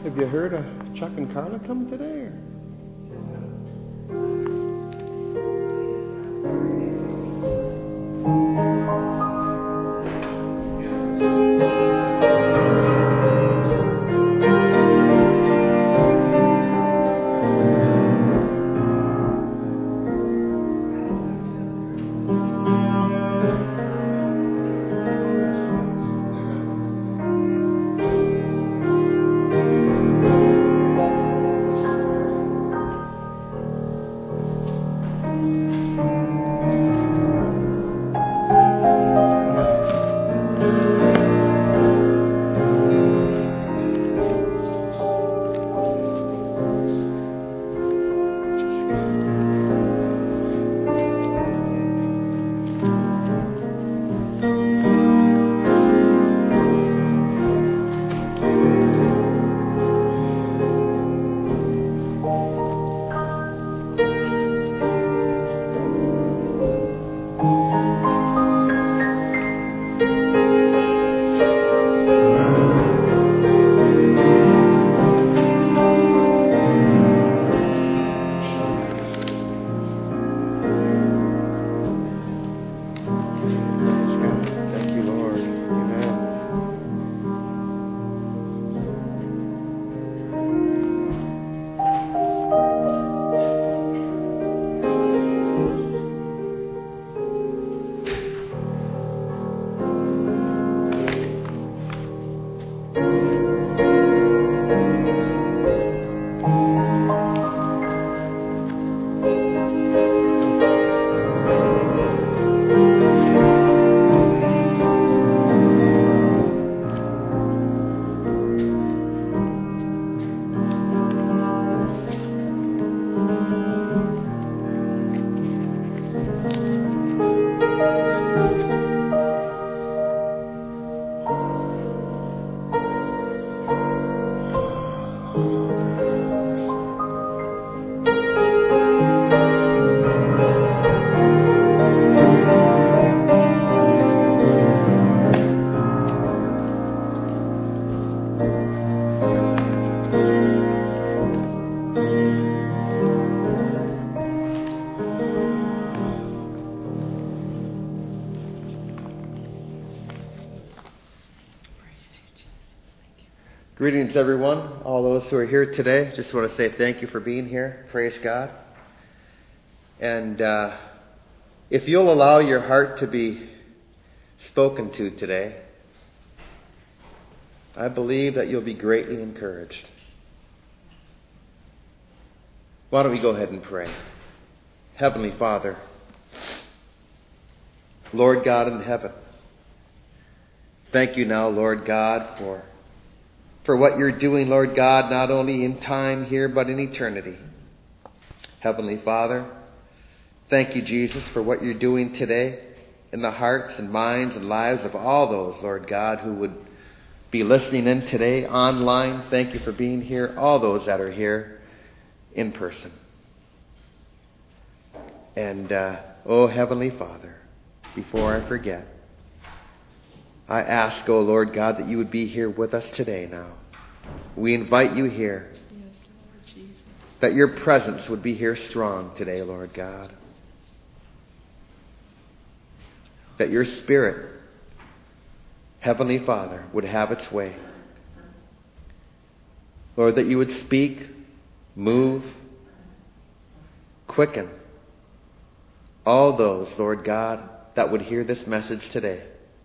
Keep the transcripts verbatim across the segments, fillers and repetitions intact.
Have you heard of Chuck and Carla come today? Or? Greetings, everyone. All those who are here today. Just want to say thank you for being here. Praise God. And uh, if you'll allow your heart to be spoken to today, I believe that you'll be greatly encouraged. Why don't we go ahead and pray? Heavenly Father, Lord God in heaven, thank you now, Lord God, for for what you're doing, Lord God, not only in time here, but in eternity. Heavenly Father, thank you, Jesus, for what you're doing today in the hearts and minds and lives of all those, Lord God, who would be listening in today online. Thank you for being here, all those that are here in person. And, uh, oh, Heavenly Father, before I forget, I ask, oh Lord God, that you would be here with us today now. We invite you here. Yes, Lord Jesus. That your presence would be here strong today, Lord God. That your Spirit, Heavenly Father, would have its way. Lord, that you would speak, move, quicken all those, Lord God, that would hear this message today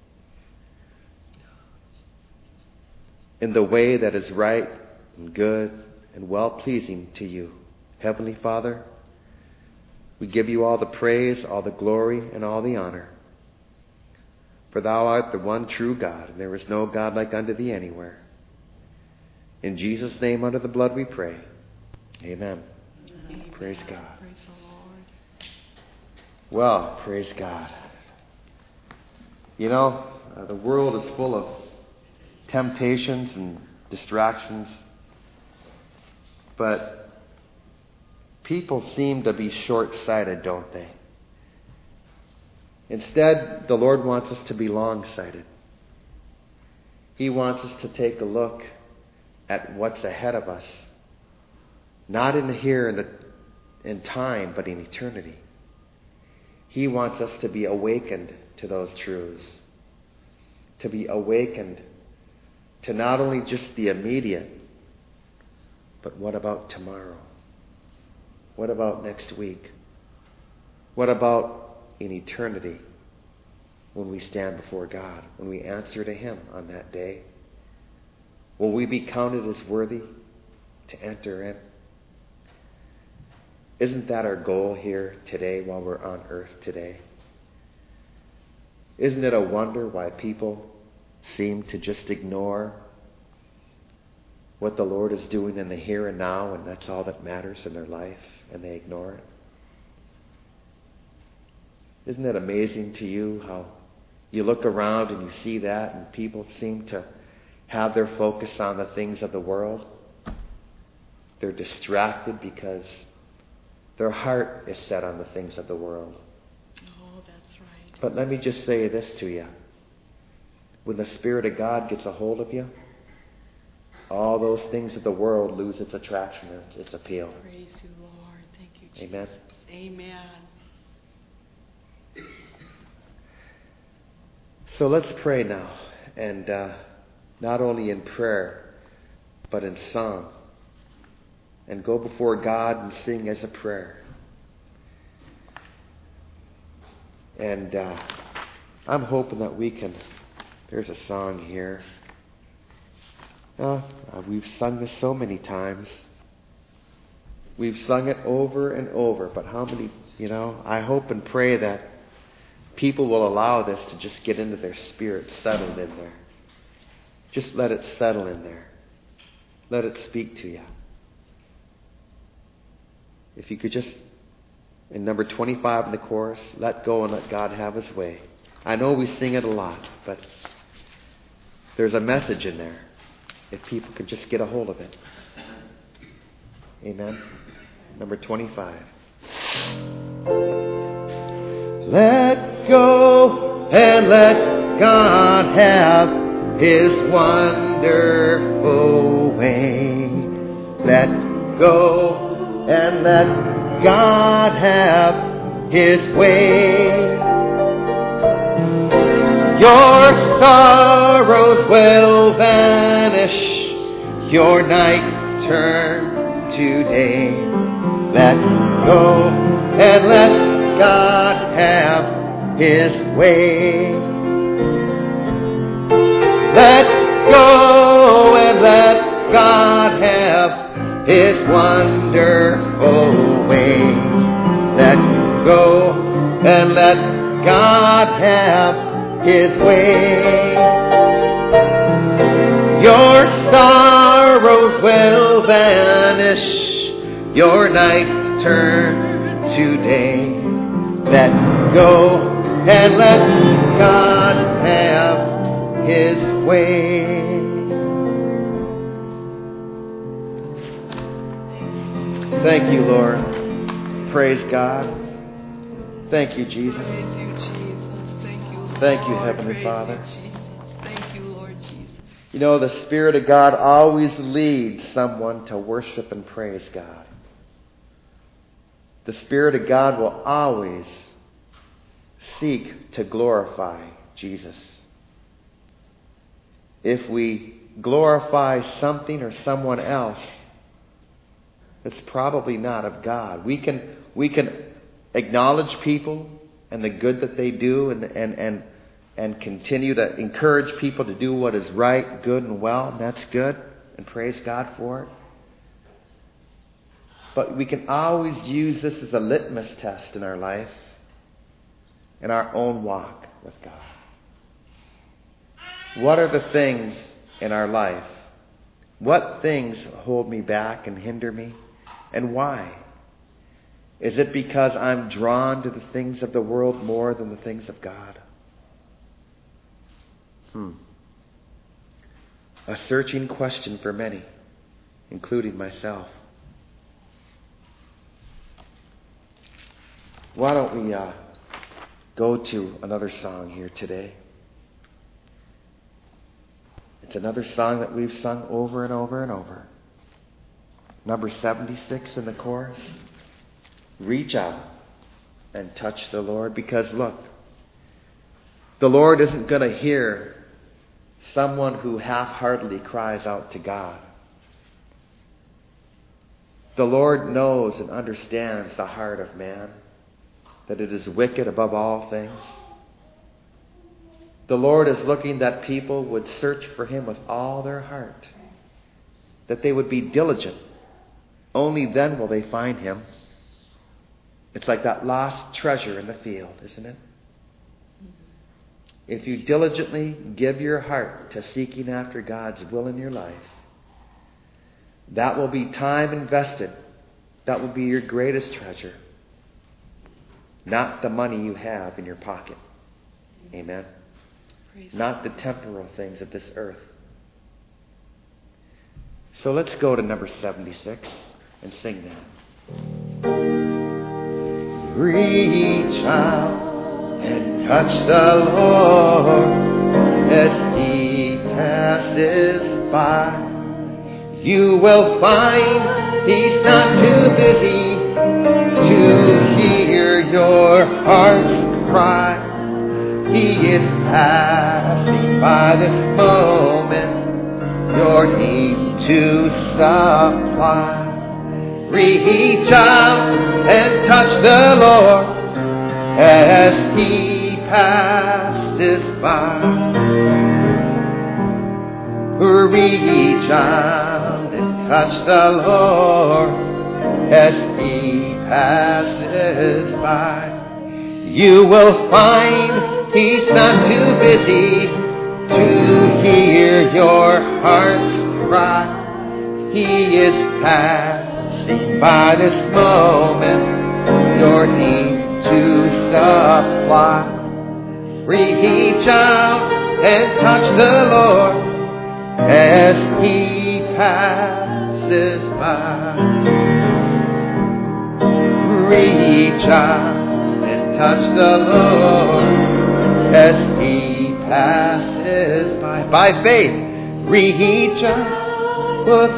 in the way that is right and good and well-pleasing to you. Heavenly Father, we give you all the praise, all the glory, and all the honor. For thou art the one true God, and there is no God like unto thee anywhere. In Jesus' name, under the blood we pray. Amen. Amen. Praise God. Praise the Lord. Well, praise God. You know, uh, the world is full of temptations and distractions, but people seem to be short-sighted, don't they? Instead, the Lord wants us to be long-sighted. He wants us to take a look at what's ahead of us, not in here in, the, in time, but in eternity. He wants us to be awakened to those truths, to be awakened to not only just the immediate, but what about tomorrow? What about next week? What about in eternity when we stand before God, when we answer to Him on that day? Will we be counted as worthy to enter in? Isn't that our goal here today while we're on earth today? Isn't it a wonder why people seem to just ignore what the Lord is doing in the here and now, and that's all that matters in their life, and they ignore it? Isn't it amazing to you how you look around and you see that, and people seem to have their focus on the things of the world? They're distracted because their heart is set on the things of the world. Oh, that's right. But let me just say this to you. When the Spirit of God gets a hold of you, all those things of the world lose its attraction and its appeal. Praise you, Lord. Thank you, Jesus. Amen. Amen. So let's pray now. And uh, not only in prayer, but in song. And go before God and sing as a prayer. And uh, I'm hoping that we can... There's a song here. Uh, we've sung this so many times. We've sung it over and over. But how many, you know, I hope and pray that people will allow this to just get into their spirit, settled in there. Just let it settle in there. Let it speak to you. If you could just, in number twenty-five in the chorus, let go and let God have His way. I know we sing it a lot, but there's a message in there. If people could just get a hold of it. Amen. Number twenty-five. Let go and let God have His wonderful way. Let go and let God have His way. Your sorrows will vanish, your night turn to day. Let go and let God have His way. Let go and let God have His wonderful way. Let go and let God have His way. Your sorrows will vanish, your night turn to day. Let go and let God have His way. Thank you, Lord. Praise God. Thank you, Jesus. Praise you, Jesus. Thank you, Lord. Thank you, Heavenly Praise Father. you, Jesus. Thank you, Lord Jesus. You know, the Spirit of God always leads someone to worship and praise God. The Spirit of God will always seek to glorify Jesus. If we glorify something or someone else, it's probably not of God. We can we can acknowledge people and the good that they do and and and and continue to encourage people to do what is right, good, and well, and that's good, and praise God for it. But we can always use this as a litmus test in our life, in our own walk with God. What are the things in our life? What things hold me back and hinder me? And why? Is it because I'm drawn to the things of the world more than the things of God? Hmm. A searching question for many, including myself. Why don't we uh, go to another song here today? It's another song that we've sung over and over and over. Number seventy-six in the chorus. Reach out and touch the Lord, because look, the Lord isn't going to hear someone who half-heartedly cries out to God. The Lord knows and understands the heart of man, that it is wicked above all things. The Lord is looking that people would search for Him with all their heart, that they would be diligent. Only then will they find Him. It's like that lost treasure in the field, isn't it? If you diligently give your heart to seeking after God's will in your life, that will be time invested. That will be your greatest treasure. Not the money you have in your pocket. Amen. Praise Not the temporal things of this earth. So let's go to number seventy-six and sing that. Reach out and touch the Lord as He passes by. You will find He's not too busy to hear your heart's cry. He is passing by this moment, your need to supply. Reach out and touch the Lord as He passes by. Reach out and touch the Lord as He passes by. You will find He's not too busy to hear your heart's cry. He is passing by this moment, your need to supply. Reach out and touch the Lord as He passes by. Reach out and touch the Lord as He passes by. By faith, reach out, look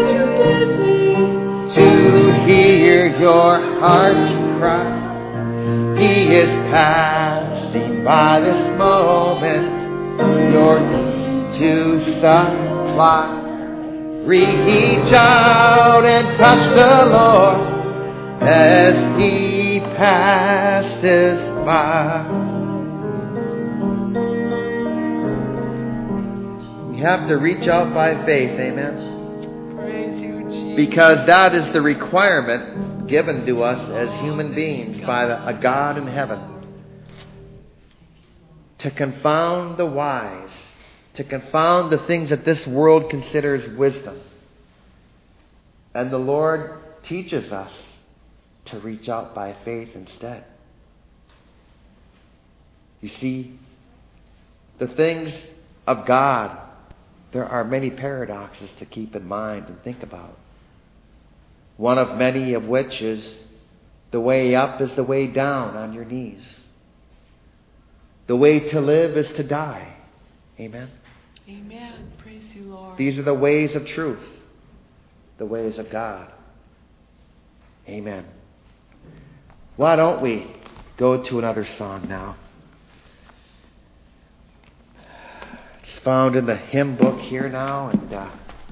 to hear your heart's cry. He is passing by this moment, your need to supply. Reach out and touch the Lord as He passes by. We have to reach out by faith, amen? Praise you, Jesus. Because that is the requirement given to us as human beings by the, a God in heaven. To confound the wise, to confound the things that this world considers wisdom. And the Lord teaches us to reach out by faith instead. You see, the things of God, there are many paradoxes to keep in mind and think about. One of many of which is the way up is the way down on your knees. The way to live is to die. Amen. Amen. Praise you, Lord. These are the ways of truth, the ways of God. Amen. Why don't we go to another song now? It's found in the hymn book here now, and uh,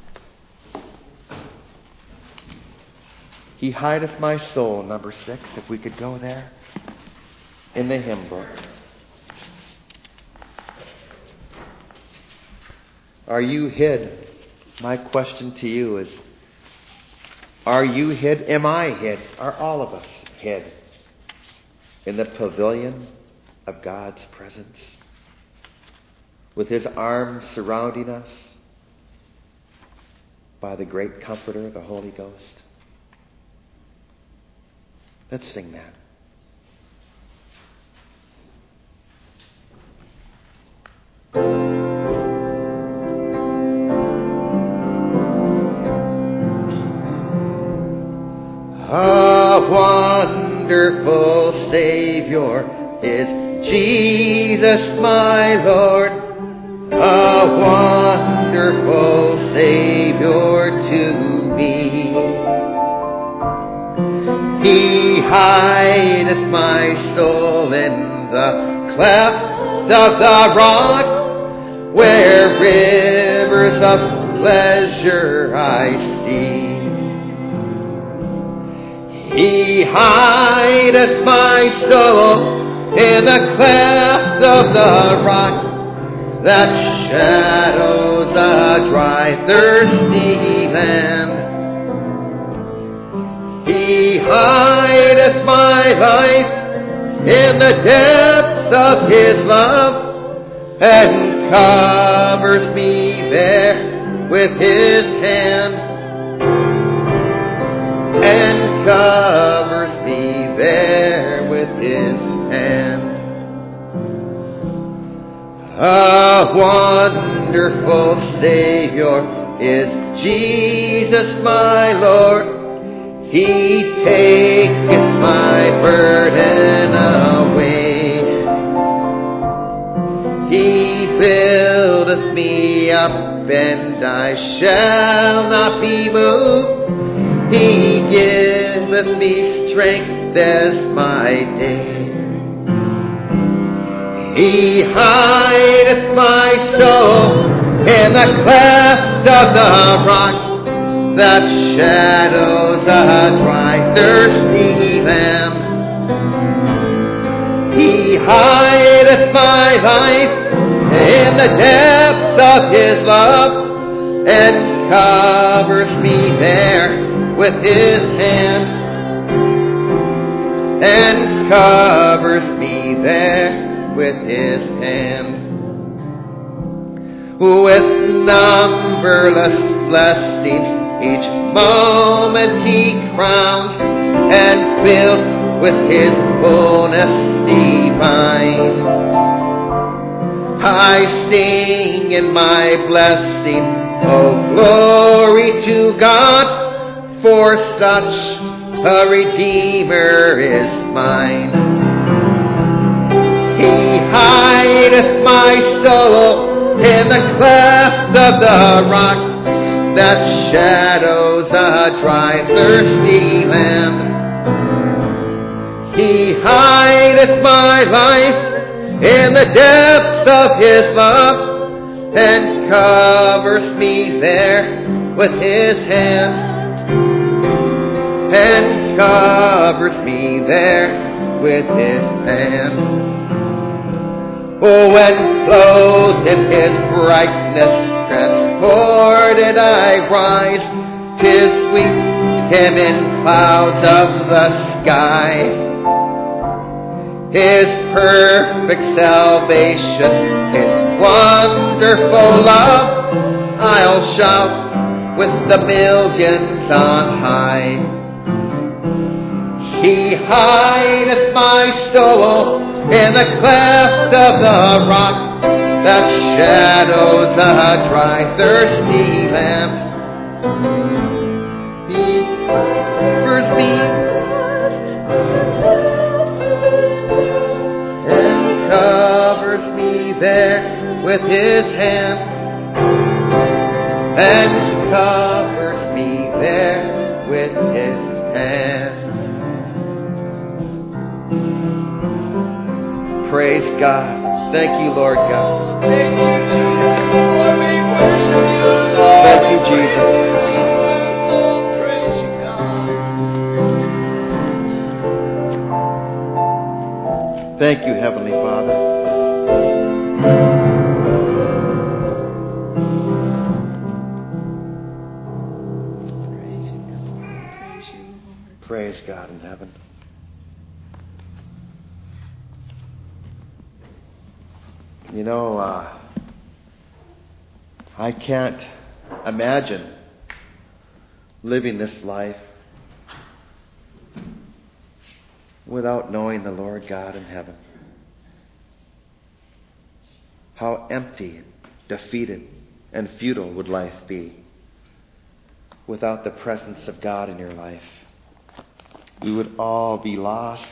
He hideth my soul, number six, if we could go there in the hymn book. Are you hid? My question to you is, are you hid? Am I hid? Are all of us hid in the pavilion of God's presence, with His arms surrounding us by the great Comforter, the Holy Ghost? Let's sing that. A wonderful Savior is Jesus my Lord. A wonderful Savior to me. He hideth my soul in the cleft of the rock, where rivers of pleasure I see. He hideth my soul in the cleft of the rock, that shadows a dry, thirsty land. He hideth my life in the depths of His love, and covers me there with His hand, and covers me there with His hand. A wonderful Savior is Jesus my Lord. He taketh my burden away. He buildeth me up, and I shall not be moved. He giveth me strength as my day. He hideth my soul in the cleft of the rock, that shadows a dry, thirsty land. He hideth my life in the depths of His love, and covers me there with His hand, and covers me there with His hand. With numberless blessings each moment He crowns, and fills with His fullness divine. I sing in my blessing, oh glory to God, for such a Redeemer is mine. He hideth my soul in the cleft of the rock, that shadows a dry, thirsty land. He hideth my life in the depths of His love, and covers me there with His hand, and covers me there with His hand. Oh, when clothed in His brightness, transported I rise, 'tis sweet Him in clouds of the sky. His perfect salvation, His wonderful love, I'll shout with the millions on high. He hideth my soul in the cleft of the rock, that shadows a dry, thirsty land. He covers me and covers me there with His hand, and covers me there with His hand. Praise God. Thank you, Lord God. Thank you, Jesus. Lord, we worship you, Lord. Thank you, Jesus. Praise you, God. Thank you, Heavenly Father. Praise you, God. Praise you, Lord. Praise God in heaven. You know, uh, I can't imagine living this life without knowing the Lord God in heaven. How empty, defeated, and futile would life be without the presence of God in your life. We would all be lost.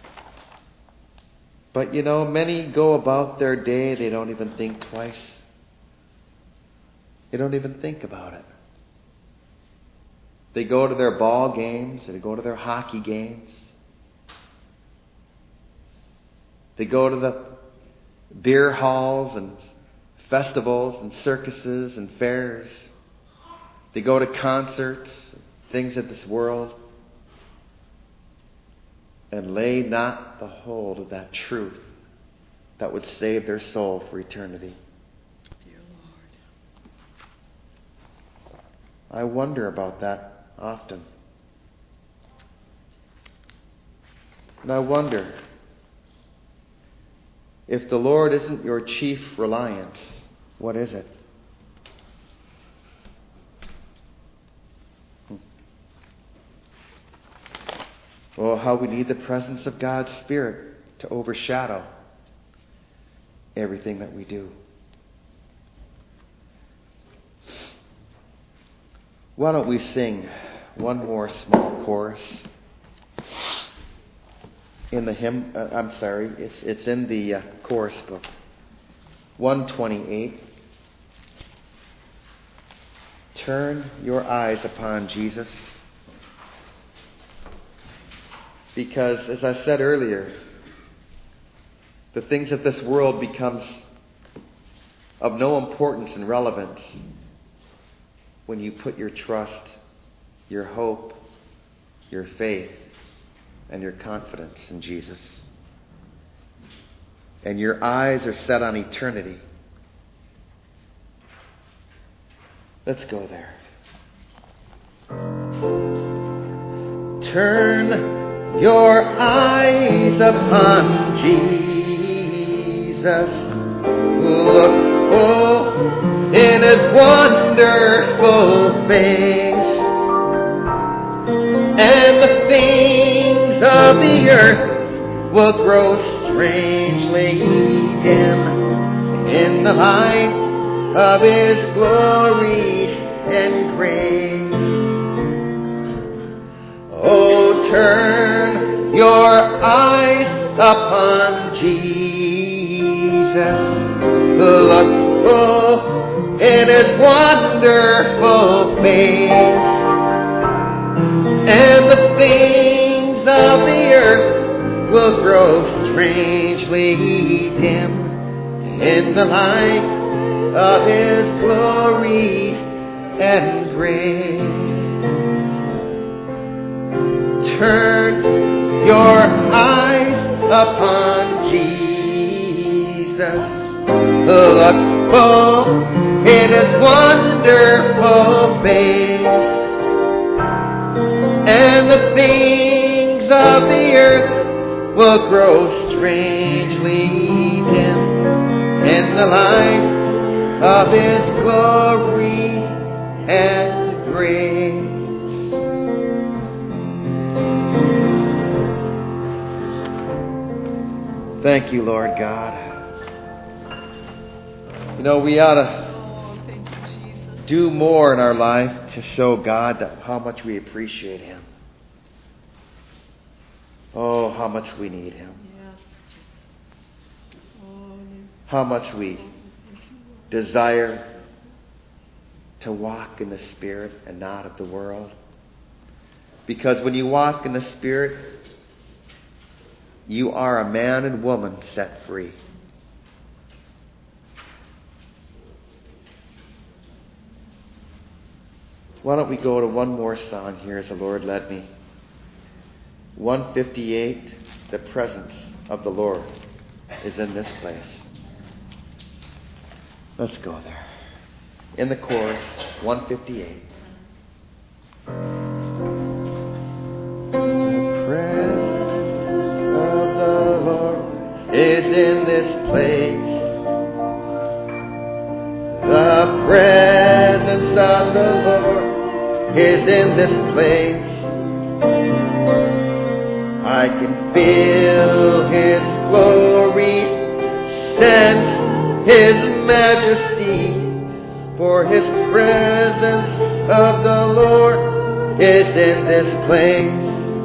But you know, many go about their day, they don't even think twice. They don't even think about it. They go to their ball games, they go to their hockey games. They go to the beer halls and festivals and circuses and fairs. They go to concerts, things of this world, and lay not the hold of that truth that would save their soul for eternity. Dear Lord. I wonder about that often. And I wonder if the Lord isn't your chief reliance, what is it? Hmm. Oh, how we need the presence of God's Spirit to overshadow everything that we do. Why don't we sing one more small chorus in the hymn? Uh, I'm sorry, it's it's in the uh, chorus book, one twenty-eight. Turn your eyes upon Jesus, because as I said earlier, the things of this world becomes of no importance and relevance when you put your trust, your hope, your faith, and your confidence in Jesus. And your eyes are set on eternity. Let's go there. Turn your eyes upon Jesus. Look full in His wonderful face, and the things of the earth will grow strangely dim in the light of His glory and grace. Oh, turn your eyes upon Jesus. Look full in His wonderful face, and the things of the earth will grow strangely dim in the light of His glory and grace. Turn your eyes upon Jesus. Look full in His wonderful face, and the things of the earth will grow strangely dim in the light of His glory and grace. Thank you, Lord God. You know, we ought to Oh, thank you, Jesus. do more in our life to show God that how much we appreciate Him. Oh, how much we need Him. Yes, Jesus. Oh, How much we thank you, Lord. desire to walk in the Spirit and not of the world. Because when you walk in the Spirit, you are a man and woman set free. Why don't we go to one more song here as the Lord led me. one fifty-eight, the presence of the Lord is in this place. Let's go there. In the chorus, one fifty-eight. The presence of the Lord is in this place. The presence of the Lord is in this place. I can feel His glory, sense His majesty, for His presence of the Lord is in this place.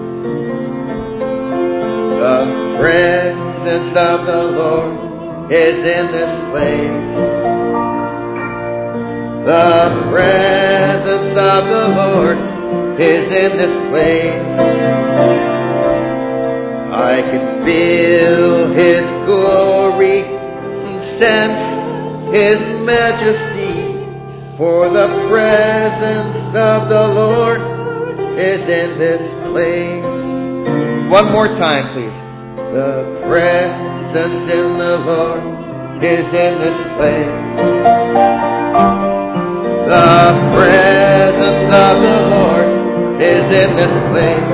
The presence of the Lord is in this place. The presence of the Lord is in this place. I can feel His glory and sense His majesty, for the presence of the Lord is in this place. One more time, please. The presence in the Lord is in this place. The presence of the Lord is in this place.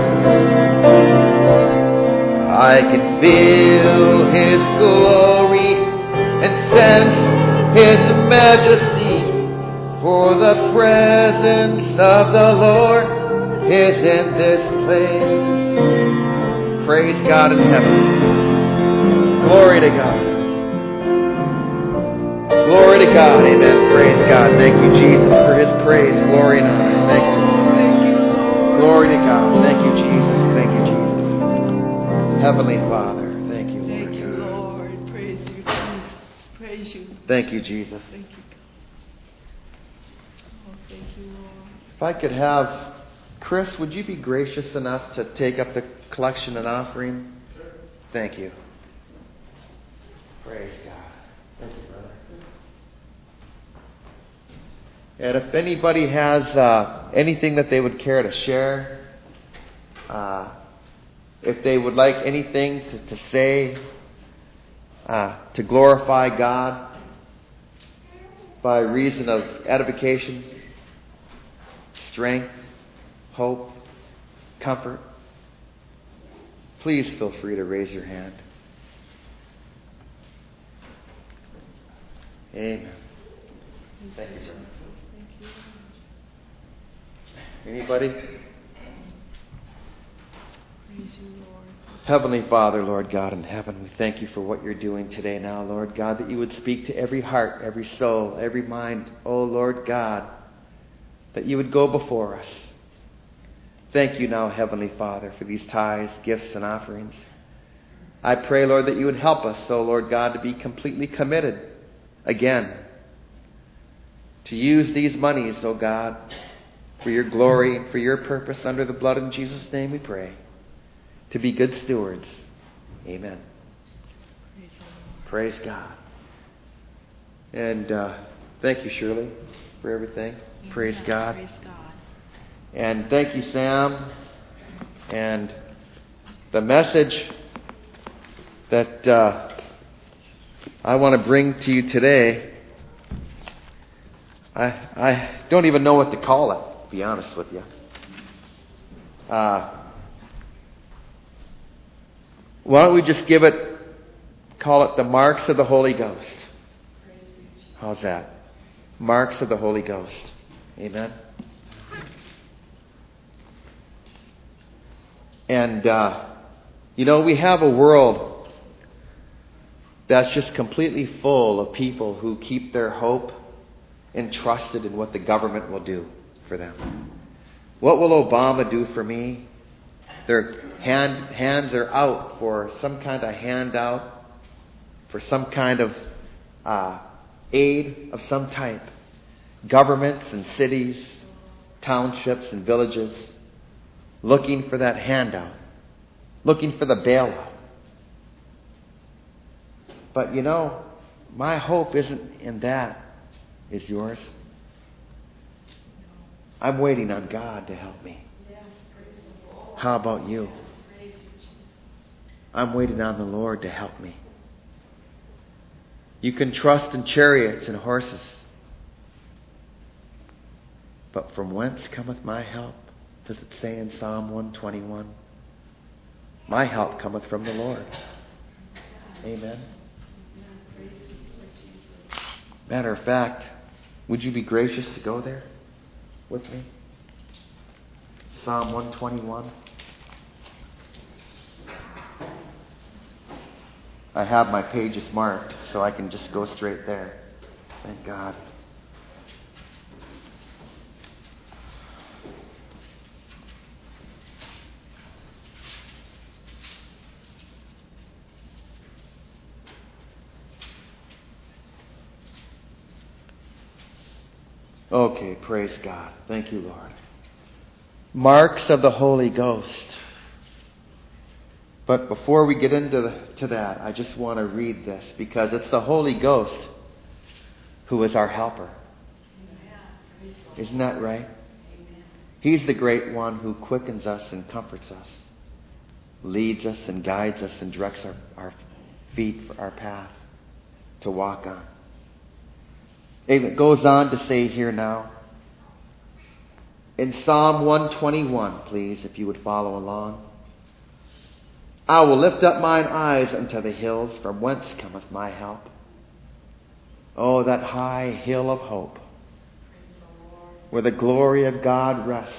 I can feel His glory and sense His majesty, for the presence of the Lord is in this place. Praise God in heaven. Glory to God. Glory to God. Amen. Praise God. Thank you, Jesus, for His praise, glory, and honor. Thank you. Thank you, Lord. Glory to God. Thank you, Jesus. Thank you, Jesus. Heavenly Father, thank you, Lord. Thank you, God. Lord. Praise you, Jesus. Praise you. Thank you, Jesus. Thank you. Oh, thank you, Lord. If I could have Chris, would you be gracious enough to take up the collection and offering? Sure. Thank you. Praise God. Thank you, brother. And if anybody has uh, anything that they would care to share, uh, if they would like anything to, to say uh, to glorify God by reason of edification, strength, hope, comfort, please feel free to raise your hand. Amen. Thank you, brother. Anybody? Praise you, Lord. Heavenly Father, Lord God in heaven, we thank you for what you're doing today now, Lord God, that you would speak to every heart, every soul, every mind. Oh, Lord God, that you would go before us. Thank you now, Heavenly Father, for these tithes, gifts, and offerings. I pray, Lord, that you would help us, oh, Lord God, to be completely committed again to use these monies, oh God, for your glory and for your purpose. Under the blood in Jesus' name we pray. To be good stewards. Amen. Praise Praise God. And uh, thank you, Shirley, for everything. Amen. Praise God. Praise God. And thank you, Sam. And the message that uh, I want to bring to you today, I, I don't even know what to call it, to be honest with you. Uh, why don't we just give it, call it the marks of the Holy Ghost. How's that? Marks of the Holy Ghost. Amen. And, uh, you know, we have a world that's just completely full of people who keep their hope entrusted in what the government will do for them. What will Obama do for me? Their hand, hands are out for some kind of handout, for some kind of uh, aid of some type. Governments and cities, townships and villages, looking for that handout, looking for the bailout. But you know, my hope isn't in that. Is yours? I'm waiting on God to help me. How about you? I'm waiting on the Lord to help me. You can trust in chariots and horses. But from whence cometh my help? Does it say in Psalm one twenty-one? My help cometh from the Lord. Amen. Matter of fact, would you be gracious to go there with me? Psalm one twenty-one. I have my pages marked, so I can just go straight there. Thank God. Okay, praise God. Thank you, Lord. Marks of the Holy Ghost. But before we get into the, to that, I just want to read this because it's the Holy Ghost who is our helper. Isn't that right? He's the great one who quickens us and comforts us, leads us and guides us and directs our, our feet for our path to walk on. It goes on to say here now, in Psalm one twenty-one, please, if you would follow along. I will lift up mine eyes unto the hills, from whence cometh my help. Oh, that high hill of hope, where the glory of God rests,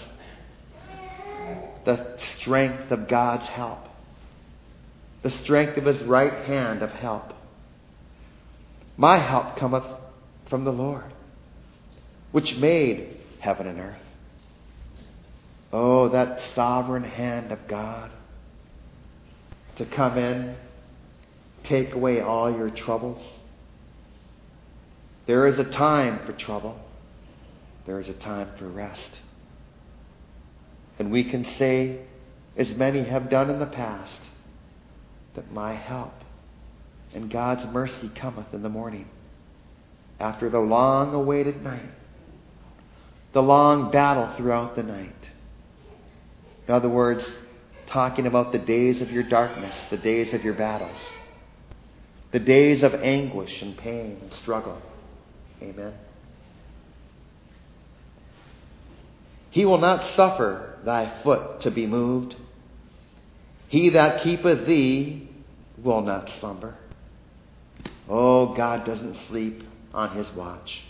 the strength of God's help, the strength of His right hand of help. My help cometh from the Lord, which made heaven and earth. Oh, that sovereign hand of God to come in, take away all your troubles. There is a time for trouble. There is a time for rest. And we can say, as many have done in the past, that my help and God's mercy cometh in the morning, after the long-awaited night, the long battle throughout the night. In other words, talking about the days of your darkness, the days of your battles, the days of anguish and pain and struggle. Amen. He will not suffer thy foot to be moved. He that keepeth thee will not slumber. Oh, God doesn't sleep on His watch.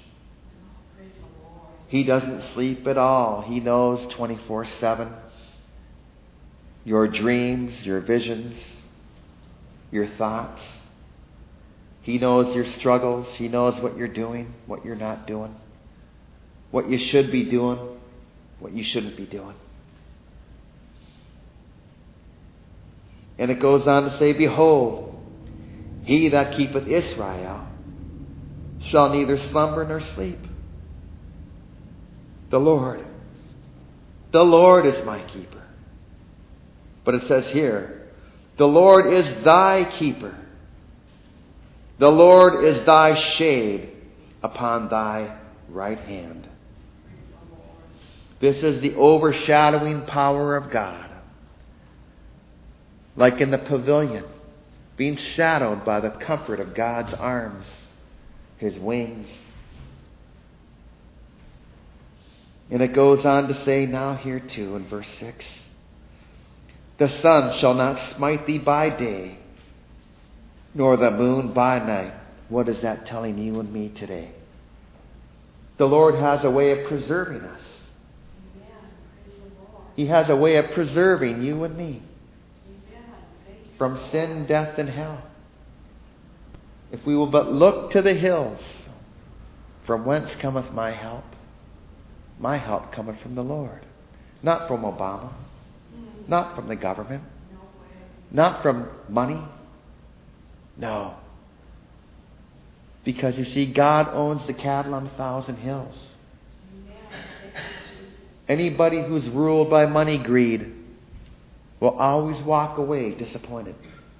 He doesn't sleep at all. He knows twenty-four seven. Your dreams, your visions, your thoughts. He knows your struggles. He knows what you're doing, what you're not doing, what you should be doing, what you shouldn't be doing. And it goes on to say, behold, he that keepeth Israel shall neither slumber nor sleep. The Lord, the Lord is my keeper. But it says here, the Lord is thy keeper. The Lord is thy shade upon thy right hand. This is the overshadowing power of God. Like in the pavilion, being shadowed by the comfort of God's arms, His wings. And it goes on to say now here too in verse six, the sun shall not smite thee by day, nor the moon by night. What is that telling you and me today? The Lord has a way of preserving us. He has a way of preserving you and me from sin, death, and hell. If we will but look to the hills, from whence cometh my help? My help cometh from the Lord. Not from Obama. Not from the government. Not from money. No. Because you see, God owns the cattle on a thousand hills. Anybody who's ruled by money greed will always walk away disappointed,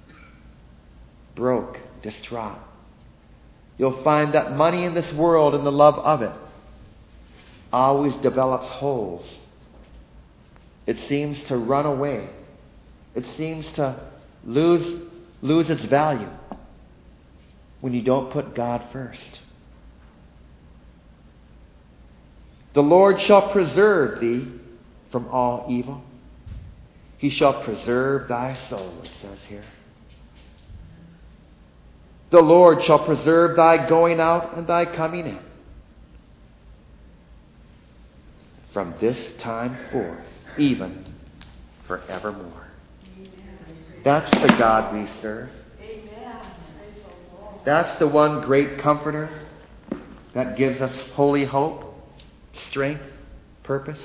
broke, distraught. You'll find that money in this world and the love of it always develops holes. It seems to run away. It seems to lose, lose its value when you don't put God first. The Lord shall preserve thee from all evil. He shall preserve thy soul, it says here. The Lord shall preserve thy going out and thy coming in, from this time forth, even forevermore. That's the God we serve. That's the one great comforter that gives us holy hope, strength, purpose.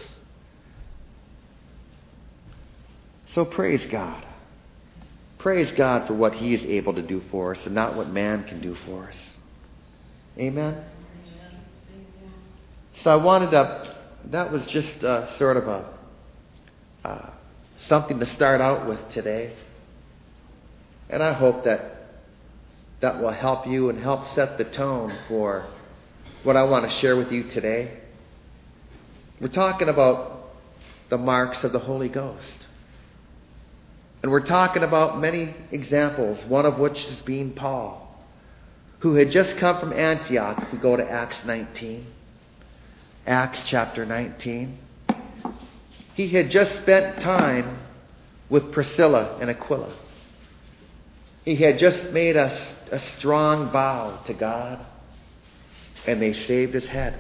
So praise God. Praise God for what He is able to do for us and not what man can do for us. Amen? So I wanted to, that was just uh, sort of a uh, something to start out with today. And I hope that that will help you and help set the tone for what I want to share with you today. We're talking about the marks of the Holy Ghost. And we're talking about many examples, one of which is being Paul, who had just come from Antioch. If we go to Acts nineteen, Acts chapter nineteen, he had just spent time with Priscilla and Aquila. He had just made a, a strong vow to God, and they shaved his head.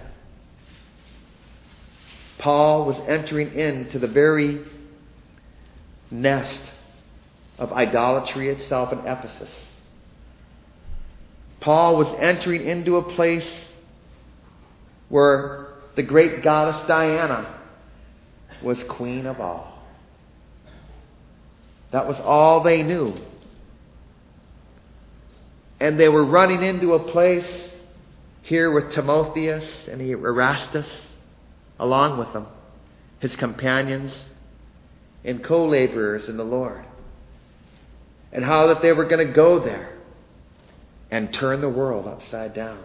Paul was entering into the very nest of idolatry itself in Ephesus. Paul was entering into a place where the great goddess Diana was queen of all. That was all they knew. And they were running into a place here with Timotheus and Erastus along with them, his companions and co-laborers in the Lord. And how that they were going to go there and turn the world upside down.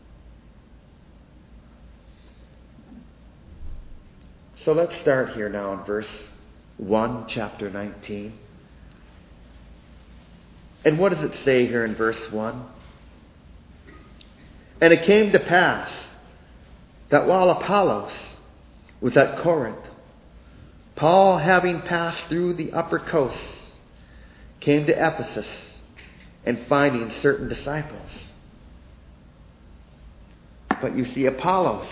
So let's start here now in verse one, chapter nineteen. And what does it say here in verse one? And it came to pass that while Apollos was at Corinth, Paul, having passed through the upper coast, came to Ephesus, and finding certain disciples. But you see, Apollos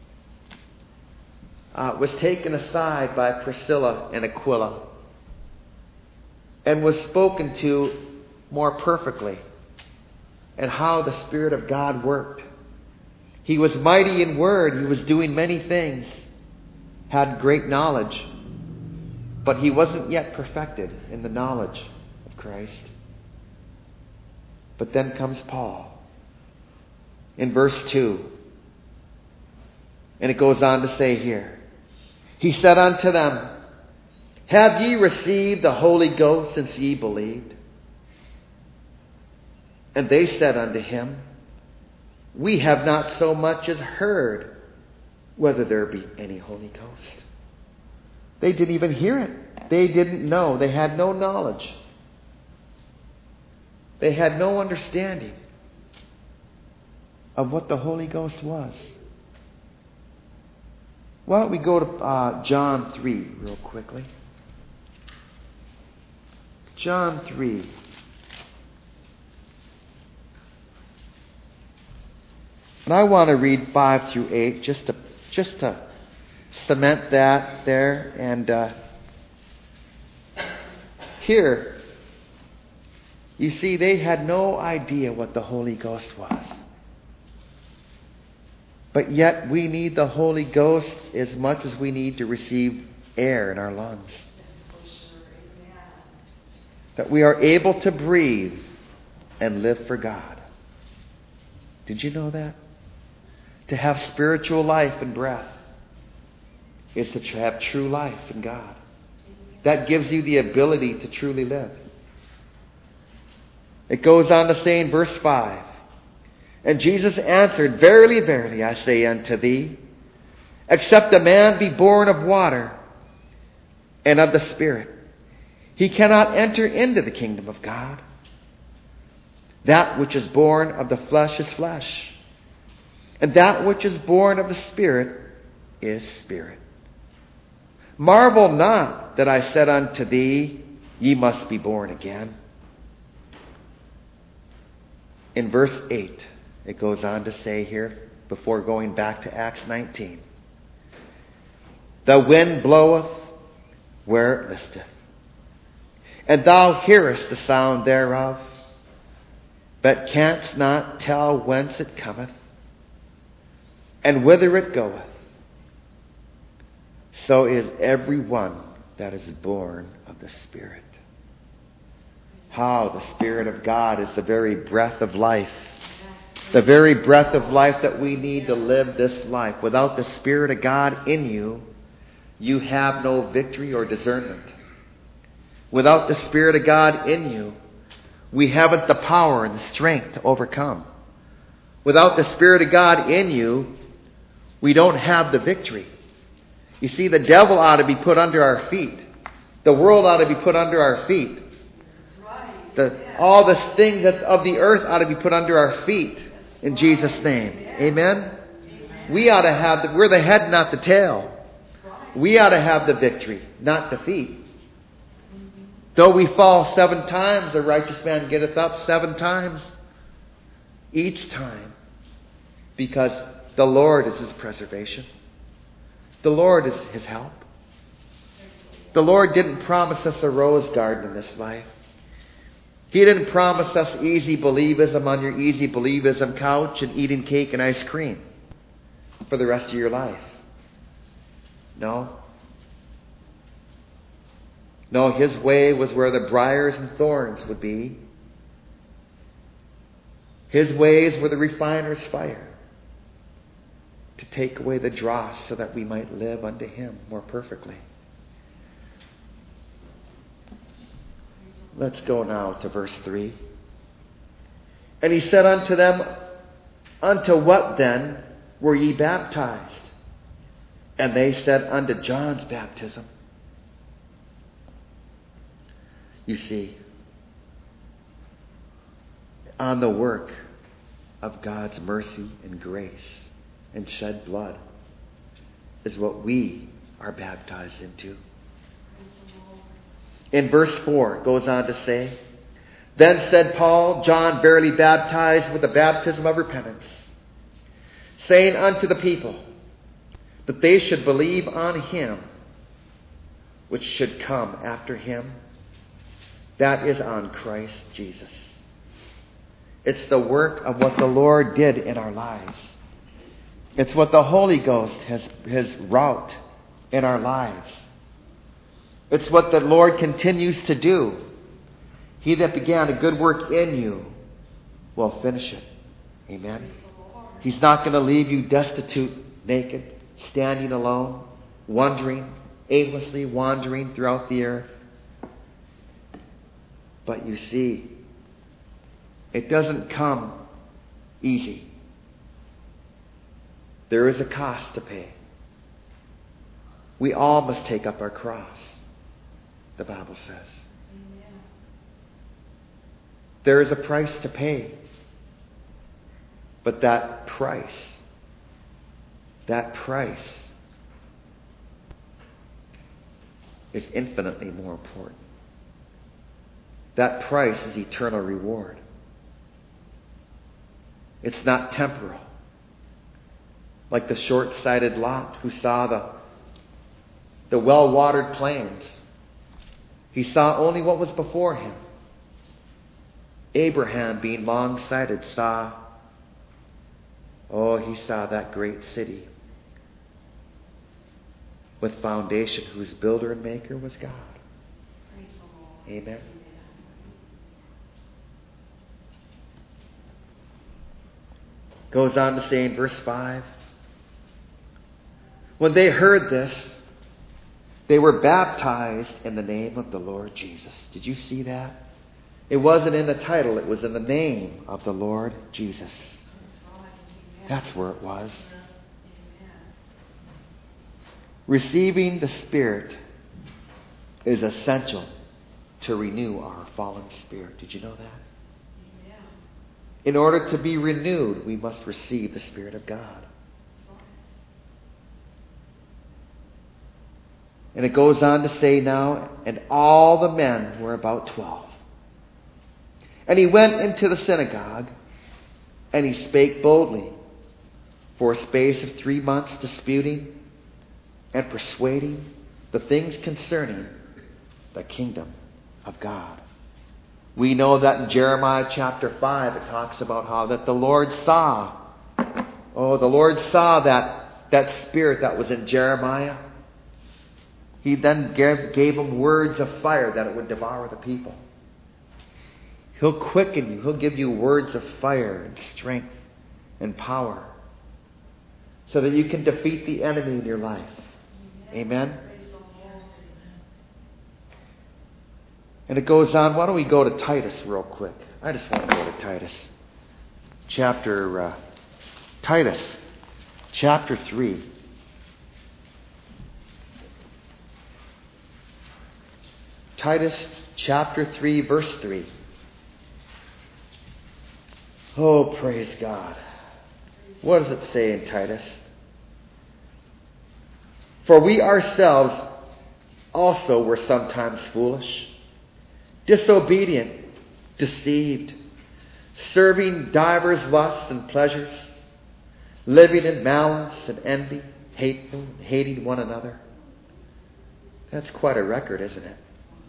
uh, was taken aside by Priscilla and Aquila and was spoken to more perfectly, and how the Spirit of God worked. He was mighty in word. He was doing many things, had great knowledge, but he wasn't yet perfected in the knowledge of Christ. But then comes Paul in verse two. And it goes on to say here, he said unto them, have ye received the Holy Ghost since ye believed? And they said unto him, we have not so much as heard whether there be any Holy Ghost. They didn't even hear it. They didn't know. They had no knowledge. They had no understanding of what the Holy Ghost was. Why don't we go to uh, John three real quickly. John three. And I want to read five through eight just to just to cement that there. And uh, here, you see, they had no idea what the Holy Ghost was. But yet we need the Holy Ghost as much as we need to receive air in our lungs. That we are able to breathe and live for God. Did you know that? To have spiritual life and breath is to have true life in God. That gives you the ability to truly live. It goes on to say in verse five, and Jesus answered, verily, verily, I say unto thee, except a man be born of water and of the Spirit, he cannot enter into the kingdom of God. That which is born of the flesh is flesh, and that which is born of the Spirit is spirit. Marvel not that I said unto thee, ye must be born again. In verse eight, it goes on to say here, before going back to Acts nineteen, the wind bloweth where it listeth, and thou hearest the sound thereof, but canst not tell whence it cometh, and whither it goeth. So is every one that is born of the Spirit. How the Spirit of God is the very breath of life The very breath of life that we need to live this life. Without the Spirit of God in you, you have no victory or discernment. Without the Spirit of God in you, we haven't the power and the strength to overcome. Without the Spirit of God in you, we don't have the victory. You see, the devil ought to be put under our feet. The world ought to be put under our feet. The, all the things that of the earth ought to be put under our feet in Jesus' name. Amen? We ought to have, the, we're the head, not the tail. We ought to have the victory, not defeat. Though we fall seven times, the righteous man getteth up seven times. Each time. Because the Lord is his preservation. The Lord is his help. The Lord didn't promise us a rose garden in this life. He didn't promise us easy believism on your easy believism couch and eating cake and ice cream for the rest of your life. No. No, his way was where the briars and thorns would be. His ways were the refiner's fire to take away the dross so that we might live unto him more perfectly. Let's go now to verse three. And he said unto them, unto what then were ye baptized? And they said, unto John's baptism. You see, on the work of God's mercy and grace and shed blood is what we are baptized into. In verse four, it goes on to say, then said Paul, John verily baptized with the baptism of repentance, saying unto the people that they should believe on him which should come after him, that is on Christ Jesus. It's the work of what the Lord did in our lives. It's what the Holy Ghost has, has wrought in our lives. It's what the Lord continues to do. He that began a good work in you will finish it. Amen. He's not going to leave you destitute, naked, standing alone, wandering, aimlessly wandering throughout the earth. But you see, it doesn't come easy. There is a cost to pay. We all must take up our cross, the Bible says. Amen. There is a price to pay. But that price, that price is infinitely more important. That price is eternal reward. It's not temporal. Like the short-sighted Lot who saw the, the well-watered plains. He saw only what was before him. Abraham, being long-sighted, saw, oh, he saw that great city with foundation whose builder and maker was God. Amen. Goes on to say in verse five, when they heard this, they were baptized in the name of the Lord Jesus. Did you see that? It wasn't in the title, it was in the name of the Lord Jesus. That's where it was. Receiving the Spirit is essential to renew our fallen spirit. Did you know that? In order to be renewed, we must receive the Spirit of God. And it goes on to say now, and all the men were about twelve. And he went into the synagogue, and he spake boldly, for a space of three months, disputing and persuading the things concerning the kingdom of God. We know that in Jeremiah chapter five, it talks about how that the Lord saw, oh, the Lord saw that, that spirit that was in Jeremiah. He then gave, gave him words of fire that it would devour the people. He'll quicken you. He'll give you words of fire and strength and power so that you can defeat the enemy in your life. Amen? And it goes on. Why don't we go to Titus real quick? I just want to go to Titus. Chapter, uh, Titus, chapter three. Titus chapter three, verse three. Oh, praise God. What does it say in Titus? For we ourselves also were sometimes foolish, disobedient, deceived, serving divers lusts and pleasures, living in malice and envy, hateful, hating one another. That's quite a record, isn't it?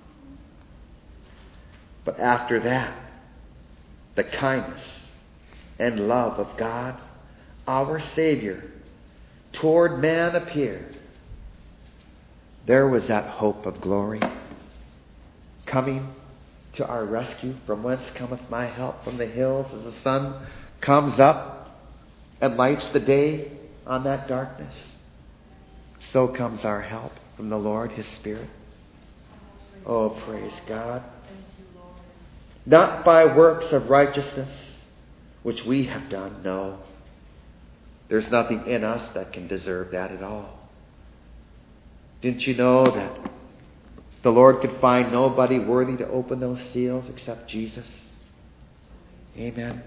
But after that, the kindness and love of God, our Savior, toward man appeared. There was that hope of glory coming to our rescue. From whence cometh my help? From the hills, as the sun comes up and lights the day on that darkness. So comes our help from the Lord, His Spirit. Oh, praise God. Not by works of righteousness, which we have done, no. There's nothing in us that can deserve that at all. Didn't you know that the Lord could find nobody worthy to open those seals except Jesus? Amen.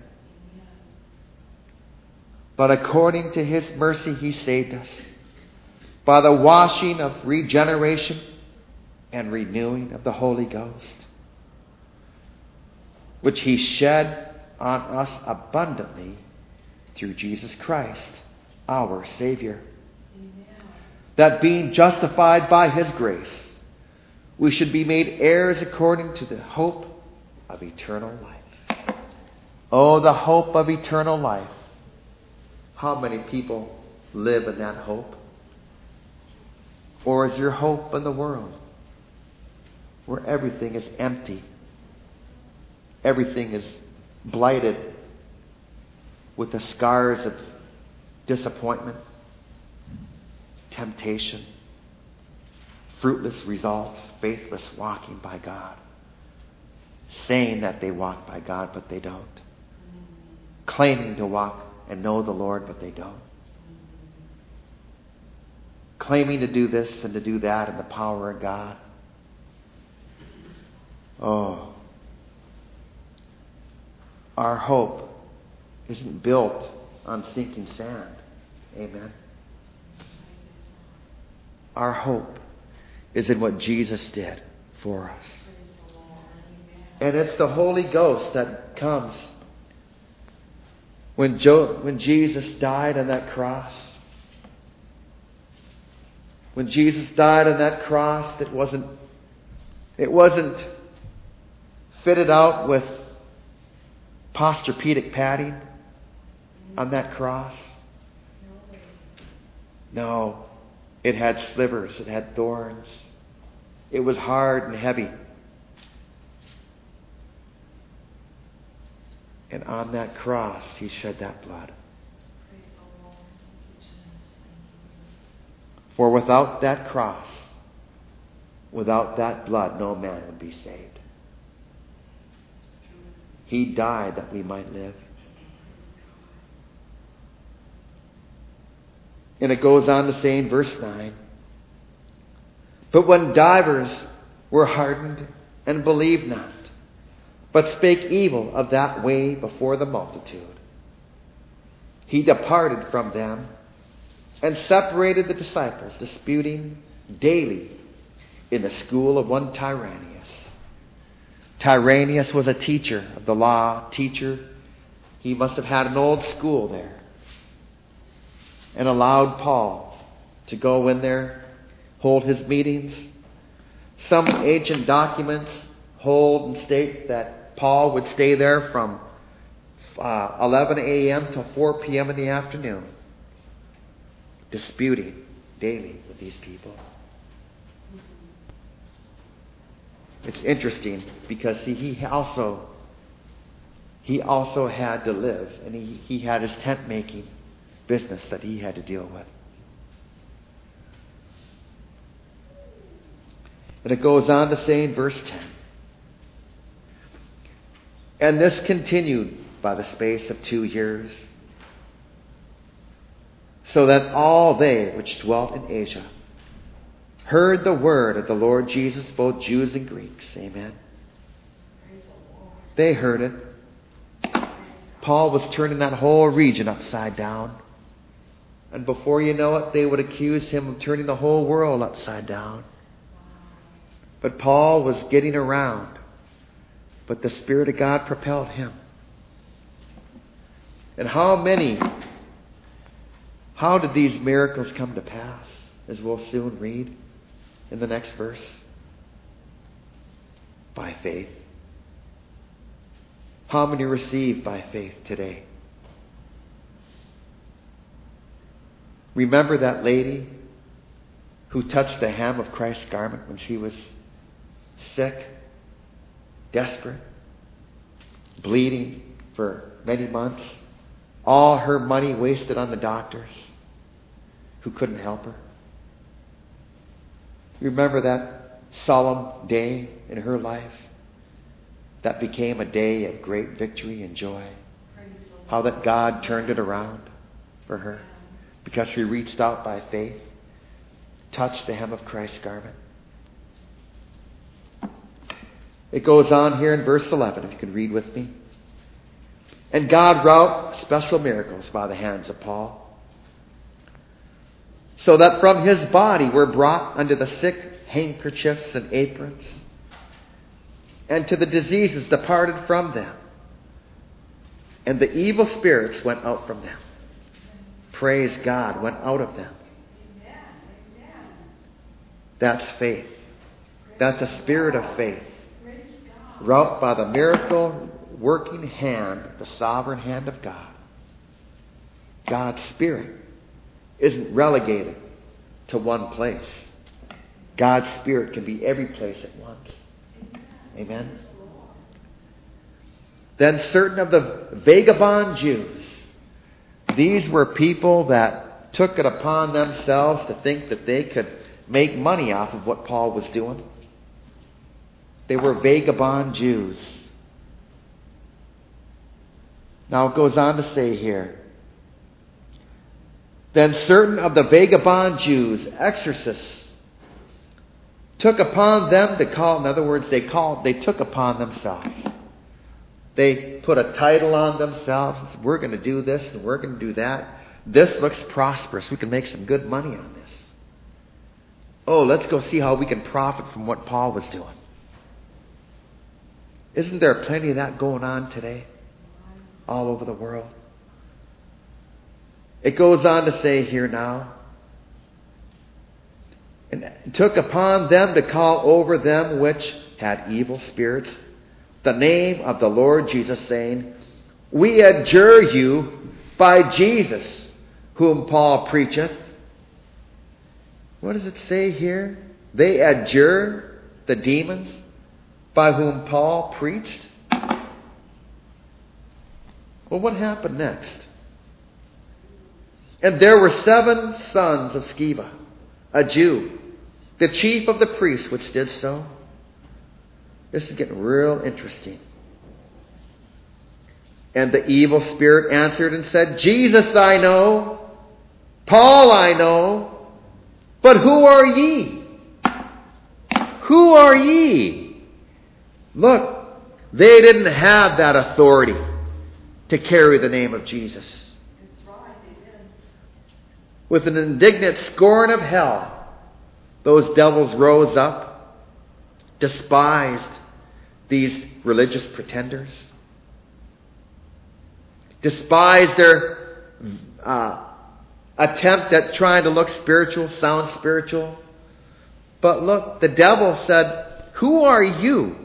But according to His mercy, He saved us by the washing of regeneration and renewing of the Holy Ghost, which He shed on us abundantly through Jesus Christ, our Savior. Amen. That being justified by His grace, we should be made heirs according to the hope of eternal life. Oh, the hope of eternal life. How many people live in that hope? Or is your hope in the world, where everything is empty? Everything is blighted with the scars of disappointment, temptation, fruitless results, faithless walking by God, saying that they walk by God, but they don't, claiming to walk and know the Lord, but they don't, claiming to do this and to do that in the power of God. Oh, our hope isn't built on sinking sand. Amen. Our hope is in what Jesus did for us. And it's the Holy Ghost that comes. When, Jo- when Jesus died on that cross, when Jesus died on that cross, it wasn't, it wasn't fitted out with posturpedic padding on that cross. No, it had slivers, it had thorns. It was hard and heavy. And on that cross, He shed that blood. For without that cross, without that blood, no man would be saved. He died that we might live. And it goes on to say in verse nine, but when divers were hardened and believed not, but spake evil of that way before the multitude, He departed from them and separated the disciples, disputing daily in the school of one Tyrannus. Tyrannus was a teacher of the law, teacher. He must have had an old school there, and allowed Paul to go in there, hold his meetings. Some ancient documents hold and state that Paul would stay there from uh, eleven a.m. till four p.m. in the afternoon, disputing daily with these people. It's interesting because see, he also he also had to live, and he, he had his tent making business that he had to deal with. And it goes on to say in verse ten, and this continued by the space of two years, so that all they which dwelt in Asia heard the word of the Lord Jesus, both Jews and Greeks. Amen. They heard it. Paul was turning that whole region upside down. And before you know it, they would accuse him of turning the whole world upside down. But Paul was getting around. But the Spirit of God propelled him. And how many, how did these miracles come to pass? As we'll soon read in the next verse. By faith. How many received by faith today? Remember that lady who touched the hem of Christ's garment when she was sick, desperate, bleeding for many months, all her money wasted on the doctors who couldn't help her? Remember that solemn day in her life that became a day of great victory and joy? How that God turned it around for her because she reached out by faith, touched the hem of Christ's garment. It goes on here in verse eleven, if you could read with me. And God wrought special miracles by the hands of Paul, so that from his body were brought unto the sick handkerchiefs and aprons, and to the diseases departed from them, and the evil spirits went out from them. Praise God, went out of them. That's faith. That's a spirit of faith. Wrought by the miracle working hand, the sovereign hand of God. God's Spirit isn't relegated to one place. God's Spirit can be every place at once. Amen. Then certain of the vagabond Jews, these were people that took it upon themselves to think that they could make money off of what Paul was doing. They were vagabond Jews. Now it goes on to say here, then certain of the vagabond Jews, exorcists, took upon them to call, in other words, they called, they took upon themselves. They put a title on themselves. We're going to do this and we're going to do that. This looks prosperous. We can make some good money on this. Oh, let's go see how we can profit from what Paul was doing. Isn't there plenty of that going on today? All over the world. It goes on to say here now, and took upon them to call over them which had evil spirits the name of the Lord Jesus, saying, we adjure you by Jesus, whom Paul preacheth. What does it say here? They adjure the demons by whom Paul preached. Well, what happened next? And there were seven sons of Sceva, a Jew, the chief of the priests, which did so. This is getting real interesting. And the evil spirit answered and said, Jesus I know, Paul I know, but who are ye? Who are ye? Look, they didn't have that authority to carry the name of Jesus. That's right, they didn't. With an indignant scorn of hell, those devils rose up, despised these religious pretenders, despised their uh, attempt at trying to look spiritual, sound spiritual. But look, the devil said, who are you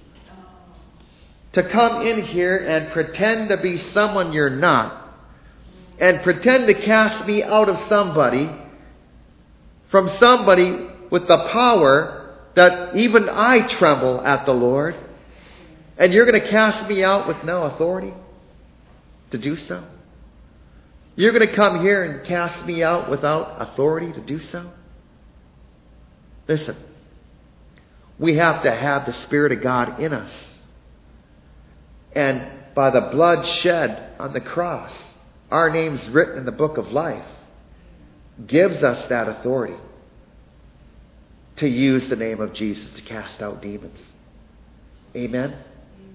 to come in here and pretend to be someone you're not, and pretend to cast me out of somebody, from somebody with the power that even I tremble at the Lord? And you're going to cast me out with no authority to do so? You're going to come here and cast me out without authority to do so? Listen, we have to have the Spirit of God in us. And by the blood shed on the cross, our names written in the book of life, gives us that authority to use the name of Jesus to cast out demons. Amen? Amen.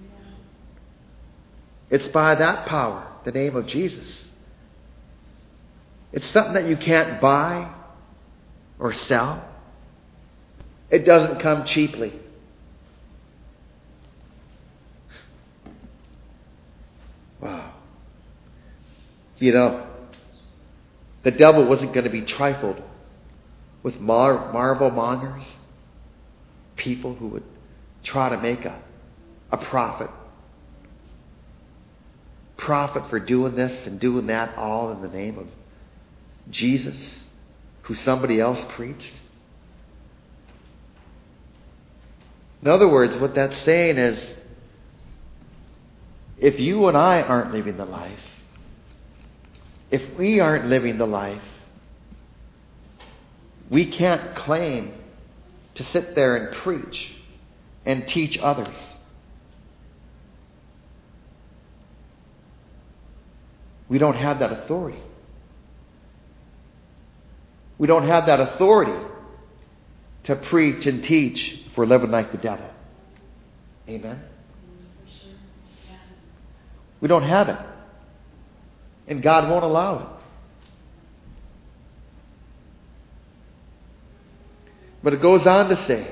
It's by that power, the name of Jesus. It's something that you can't buy or sell. It doesn't come cheaply. Wow. You know, the devil wasn't going to be trifled with mar- marvel mongers, people who would try to make a, a profit. Profit for doing this and doing that, all in the name of Jesus, who somebody else preached. In other words, what that's saying is, if you and I aren't living the life, if we aren't living the life, we can't claim to sit there and preach and teach others. We don't have that authority. We don't have that authority to preach and teach if we're living like the devil. Amen? We don't have it. And God won't allow it. But it goes on to say,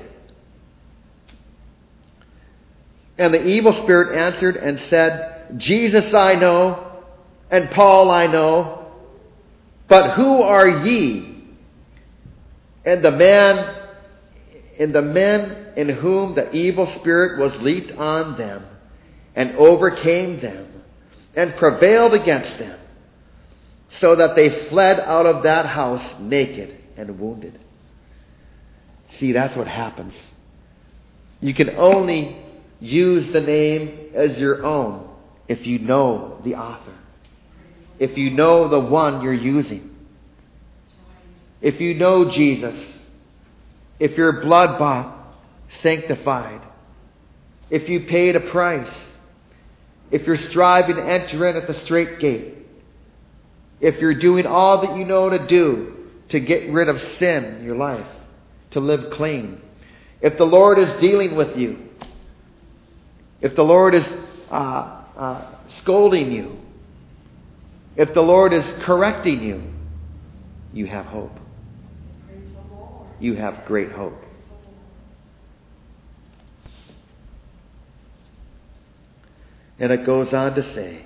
and the evil spirit answered and said, Jesus I know, and Paul I know, but who are ye? And the man, and the men in whom the evil spirit was leaped on them, and overcame them, and prevailed against them, so that they fled out of that house naked and wounded. See, that's what happens. You can only use the name as your own if you know the author. If you know the one you're using. If you know Jesus. If you're blood bought, sanctified. If you paid a price. If you're striving to enter in at the straight gate. If you're doing all that you know to do to get rid of sin in your life. To live clean. If the Lord is dealing with you. If the Lord is uh, uh, scolding you. If the Lord is correcting you. You have hope. You have great hope. And it goes on to say,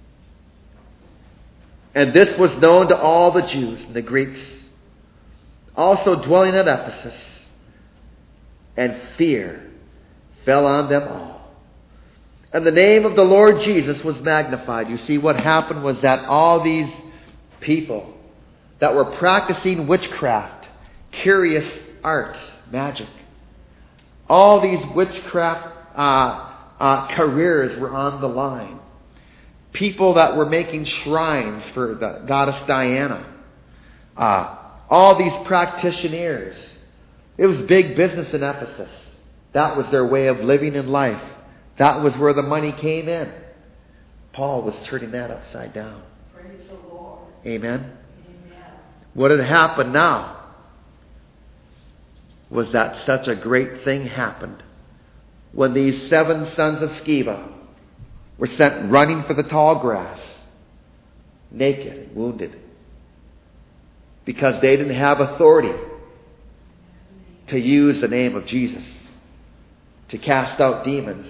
and this was known to all the Jews and the Greeks, also dwelling at Ephesus, and fear fell on them all. And the name of the Lord Jesus was magnified. You see, what happened was that all these people that were practicing witchcraft, curious arts, magic, all these witchcraft uh, uh, careers were on the line. People that were making shrines for the goddess Diana. Uh, all these practitioners. It was big business in Ephesus. That was their way of living in life. That was where the money came in. Paul was turning that upside down. Praise the Lord. Amen? Amen. What had happened now was that such a great thing happened when these seven sons of Sceva were sent running for the tall grass, naked and wounded, because they didn't have authority to use the name of Jesus to cast out demons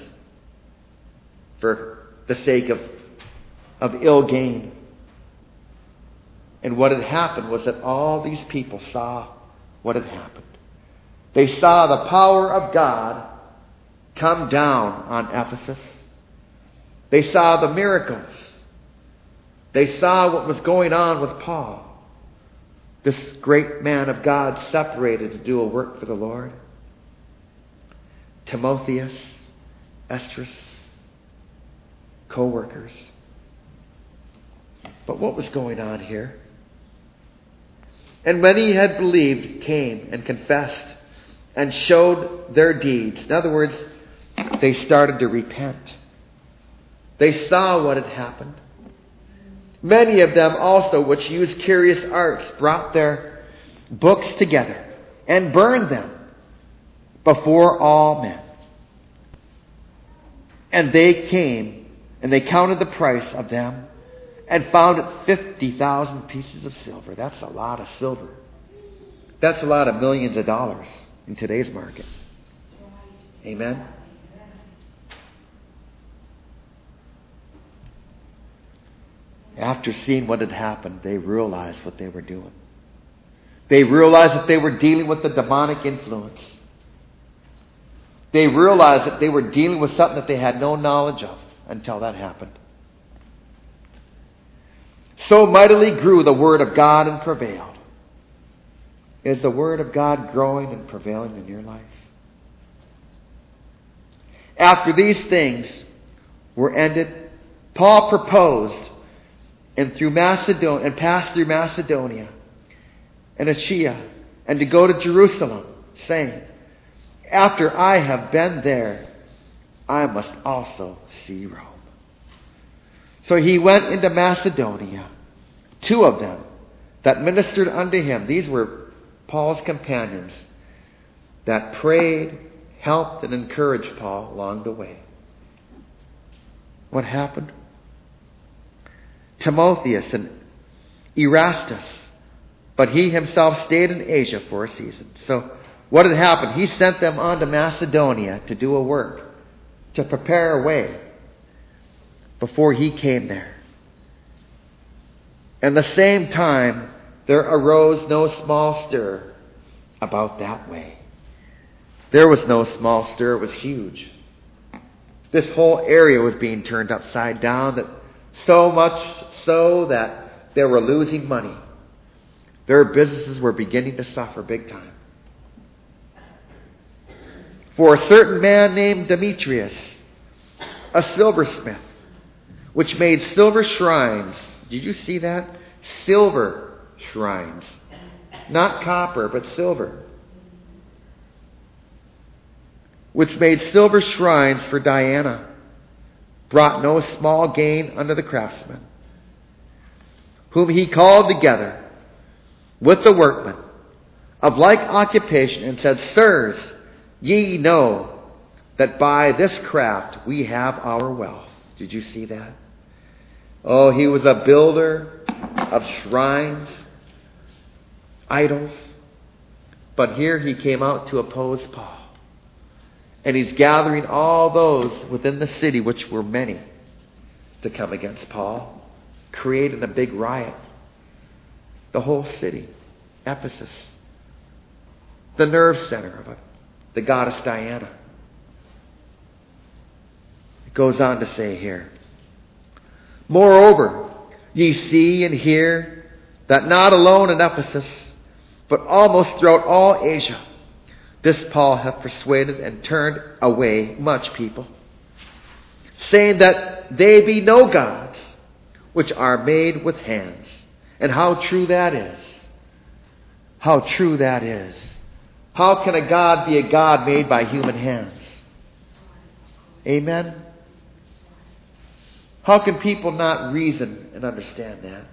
for the sake of, of ill gain. And what had happened was that all these people saw what had happened. They saw the power of God come down on Ephesus. They saw the miracles. They saw what was going on with Paul. This great man of God separated to do a work for the Lord. Timotheus, Esdras, co-workers. But what was going on here? And many had believed came and confessed and showed their deeds. In other words, they started to repent. They saw what had happened. Many of them also, which used curious arts, brought their books together and burned them before all men. And they came and they counted the price of them and found it fifty thousand pieces of silver. That's a lot of silver. That's a lot of millions of dollars in today's market. Amen? After seeing what had happened, they realized what they were doing. They realized that they were dealing with the demonic influence. They realized that they were dealing with something that they had no knowledge of until that happened. So mightily grew the Word of God and prevailed. Is the Word of God growing and prevailing in your life? After these things were ended, Paul proposed and through Macedonia and passed through Macedonia and Achaia, and to go to Jerusalem, saying, after I have been there, I must also see Rome. So he went into Macedonia, two of them that ministered unto him. These were Paul's companions that prayed, helped, and encouraged Paul along the way. What happened? Timotheus and Erastus, but he himself stayed in Asia for a season. So what had happened? He sent them on to Macedonia to do a work, to prepare a way before he came there. And the same time, there arose no small stir about that way. There was no small stir. It was huge. This whole area was being turned upside down, that so much so that they were losing money. Their businesses were beginning to suffer big time. For a certain man named Demetrius, a silversmith, which made silver shrines. Did you see that? Silver shrines. Not copper, but silver. Which made silver shrines for Diana, brought no small gain unto the craftsmen, whom he called together with the workmen of like occupation, and said, Sirs, ye know that by this craft we have our wealth. Did you see that? Oh, he was a builder of shrines, idols. But here he came out to oppose Paul. And he's gathering all those within the city, which were many, to come against Paul, creating a big riot. The whole city, Ephesus, the nerve center of it, the goddess Diana. It goes on to say here, moreover, ye see and hear that not alone in Ephesus, but almost throughout all Asia, this Paul hath persuaded and turned away much people, saying that they be no gods which are made with hands. And how true that is. How true that is. How can a God be a God made by human hands? Amen? How can people not reason and understand that?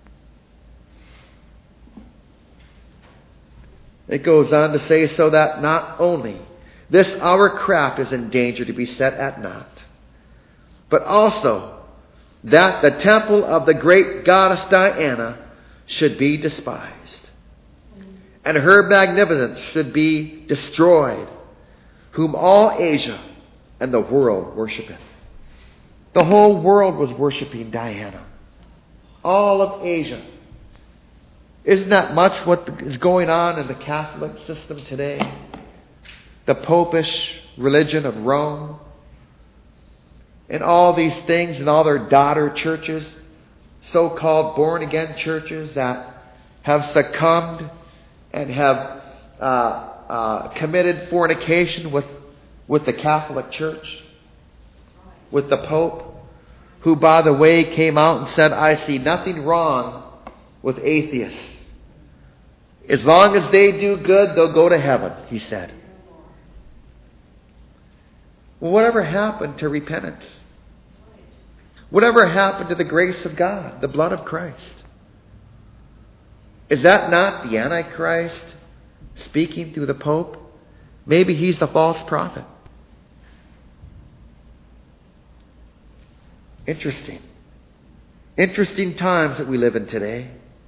It goes on to say, so that not only this our craft is in danger to be set at naught, but also that the temple of the great goddess Diana should be despised, and her magnificence should be destroyed, whom all Asia and the world worshipeth. The whole world was worshiping Diana. All of Asia. Isn't that much what is going on in the Catholic system today? The popish religion of Rome. And all these things and all their daughter churches, so-called born-again churches that have succumbed and have uh, uh, committed fornication with, with the Catholic Church, with the Pope, who, by the way, came out and said, I see nothing wrong with atheists. As long as they do good, they'll go to heaven, he said. Well, whatever happened to repentance? Whatever happened to the grace of God, the blood of Christ? Is that not the Antichrist speaking through the Pope? Maybe he's the false prophet. Interesting. Interesting times that we live in today.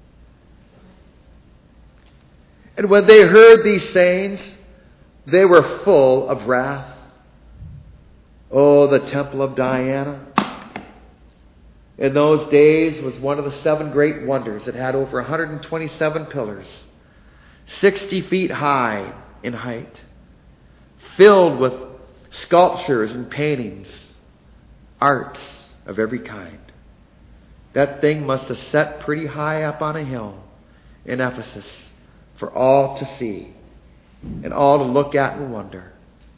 And when they heard these sayings, they were full of wrath. Oh, the temple of Diana. In those days was one of the seven great wonders. It had over one hundred twenty-seven pillars, sixty feet high in height, filled with sculptures and paintings, arts of every kind. That thing must have set pretty high up on a hill in Ephesus for all to see and all to look at and wonder.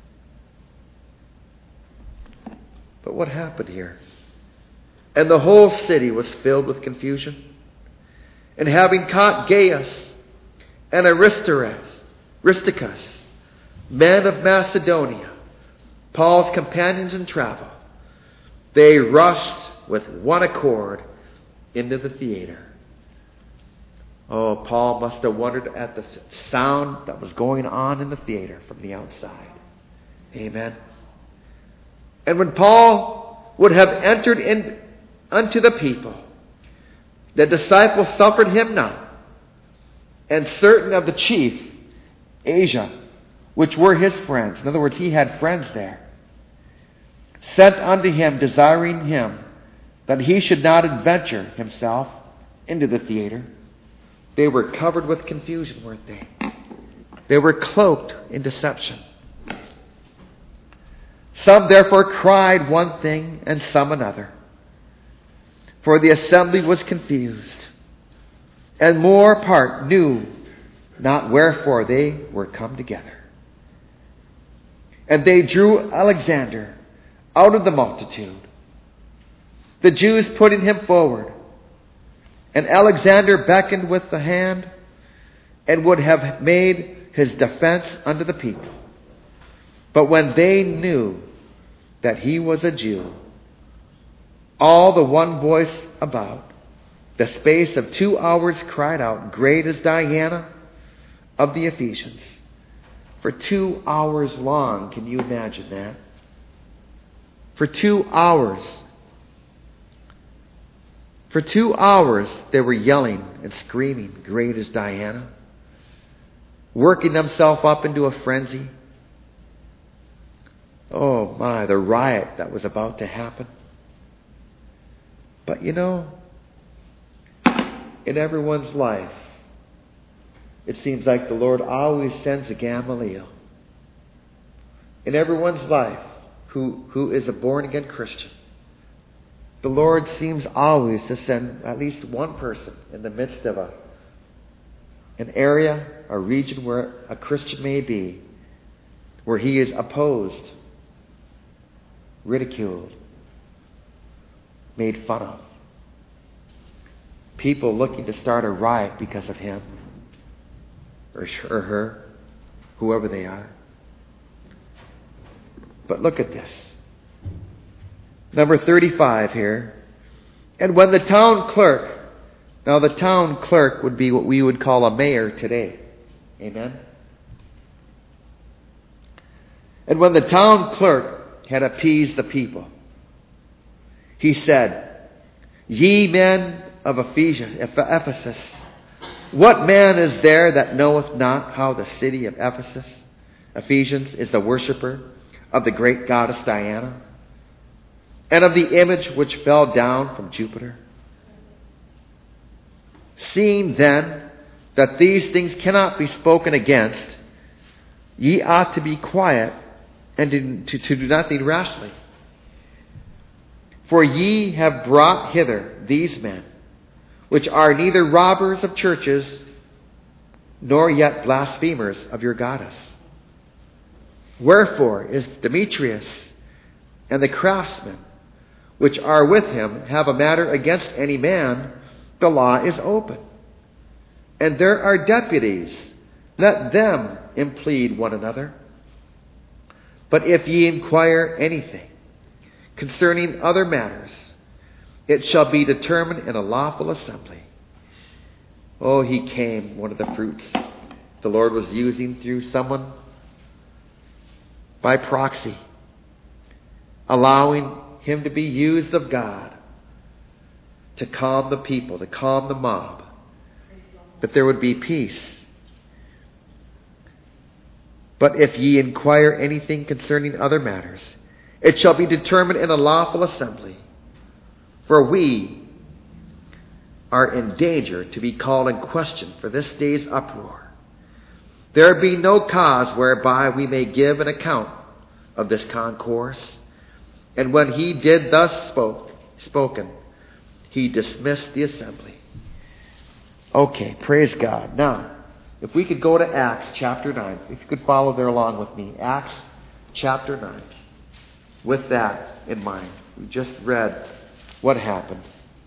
But what happened here? And the whole city was filled with confusion. And having caught Gaius and Aristarchus, Aristarchus, men of Macedonia, Paul's companions in travel, they rushed with one accord into the theater. Oh, Paul must have wondered at the sound that was going on in the theater from the outside. Amen. And when Paul would have entered in unto the people, the disciples suffered him not, and certain of the chief, Asia, which were his friends, in other words, he had friends there, sent unto him, desiring him that he should not adventure himself into the theater. They were covered with confusion, weren't they? They were cloaked in deception. Some therefore cried one thing, and some another. For the assembly was confused, and more part knew not wherefore they were come together. And they drew Alexander out of the multitude, the Jews putting him forward. And Alexander beckoned with the hand, and would have made his defense unto the people. But when they knew that he was a Jew, all the one voice about, the space of two hours cried out, Great is Diana of the Ephesians. For two hours long, can you imagine that? For two hours. For two hours they were yelling and screaming, Great is Diana, working themselves up into a frenzy. Oh my, the riot that was about to happen. But you know, in everyone's life, it seems like the Lord always sends a Gamaliel. In everyone's life who, who is a born-again Christian, the Lord seems always to send at least one person in the midst of a, an area, a region where a Christian may be, where he is opposed, ridiculed, made fun of. People looking to start a riot because of him or her, whoever they are. But look at this. Number thirty-five here. And when the town clerk, now the town clerk would be what we would call a mayor today. Amen? And when the town clerk had appeased the people, he said, Ye men of Ephesus, what man is there that knoweth not how the city of Ephesus, Ephesians, is the worshipper of the great goddess Diana, and of the image which fell down from Jupiter? Seeing then that these things cannot be spoken against, ye ought to be quiet and to, to, to do nothing rashly. For ye have brought hither these men, which are neither robbers of churches, nor yet blasphemers of your goddess. Wherefore is Demetrius and the craftsmen, which are with him have a matter against any man, the law is open. And there are deputies. Let them implead one another. But if ye inquire anything concerning other matters, it shall be determined in a lawful assembly. Oh, he came, one of the fruits the Lord was using through someone by proxy, allowing him to be used of God to calm the people, to calm the mob, that there would be peace. But if ye inquire anything concerning other matters, it shall be determined in a lawful assembly. For we are in danger to be called in question for this day's uproar. There be no cause whereby we may give an account of this concourse. And when he did thus spoke, spoken, he dismissed the assembly. Okay, praise God. Now, if we could go to Acts chapter nine, if you could follow there along with me. Acts chapter nine. With that in mind, we just read what happened.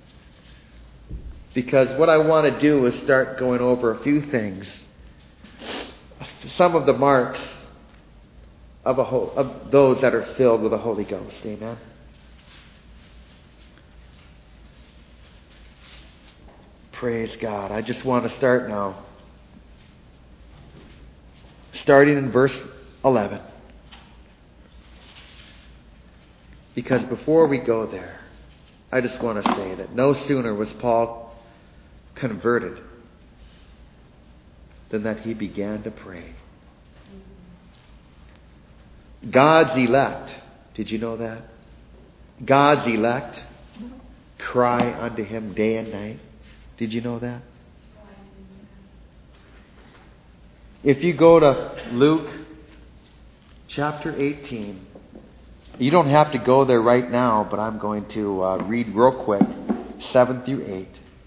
Because what I want to do is start going over a few things. Some of the marks of, a whole, of those that are filled with the Holy Ghost. Amen. Praise God. I just want to start now. Starting in verse eleven. Because before we go there, I just want to say that no sooner was Paul converted than that he began to pray. God's elect, did you know that? God's elect cry unto him day and night. Did you know that? If you go to Luke chapter eighteen, you don't have to go there right now, but I'm going to uh, read real quick, seven through eight.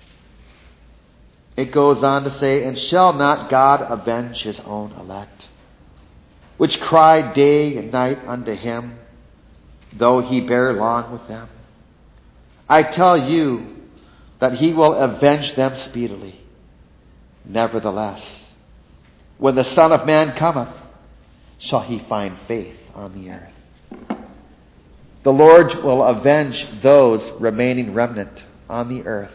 It goes on to say, And shall not God avenge his own elect, which cry day and night unto him, though he bear long with them? I tell you that he will avenge them speedily. Nevertheless, when the Son of Man cometh, shall he find faith on the earth? The Lord will avenge those remaining remnant on the earth.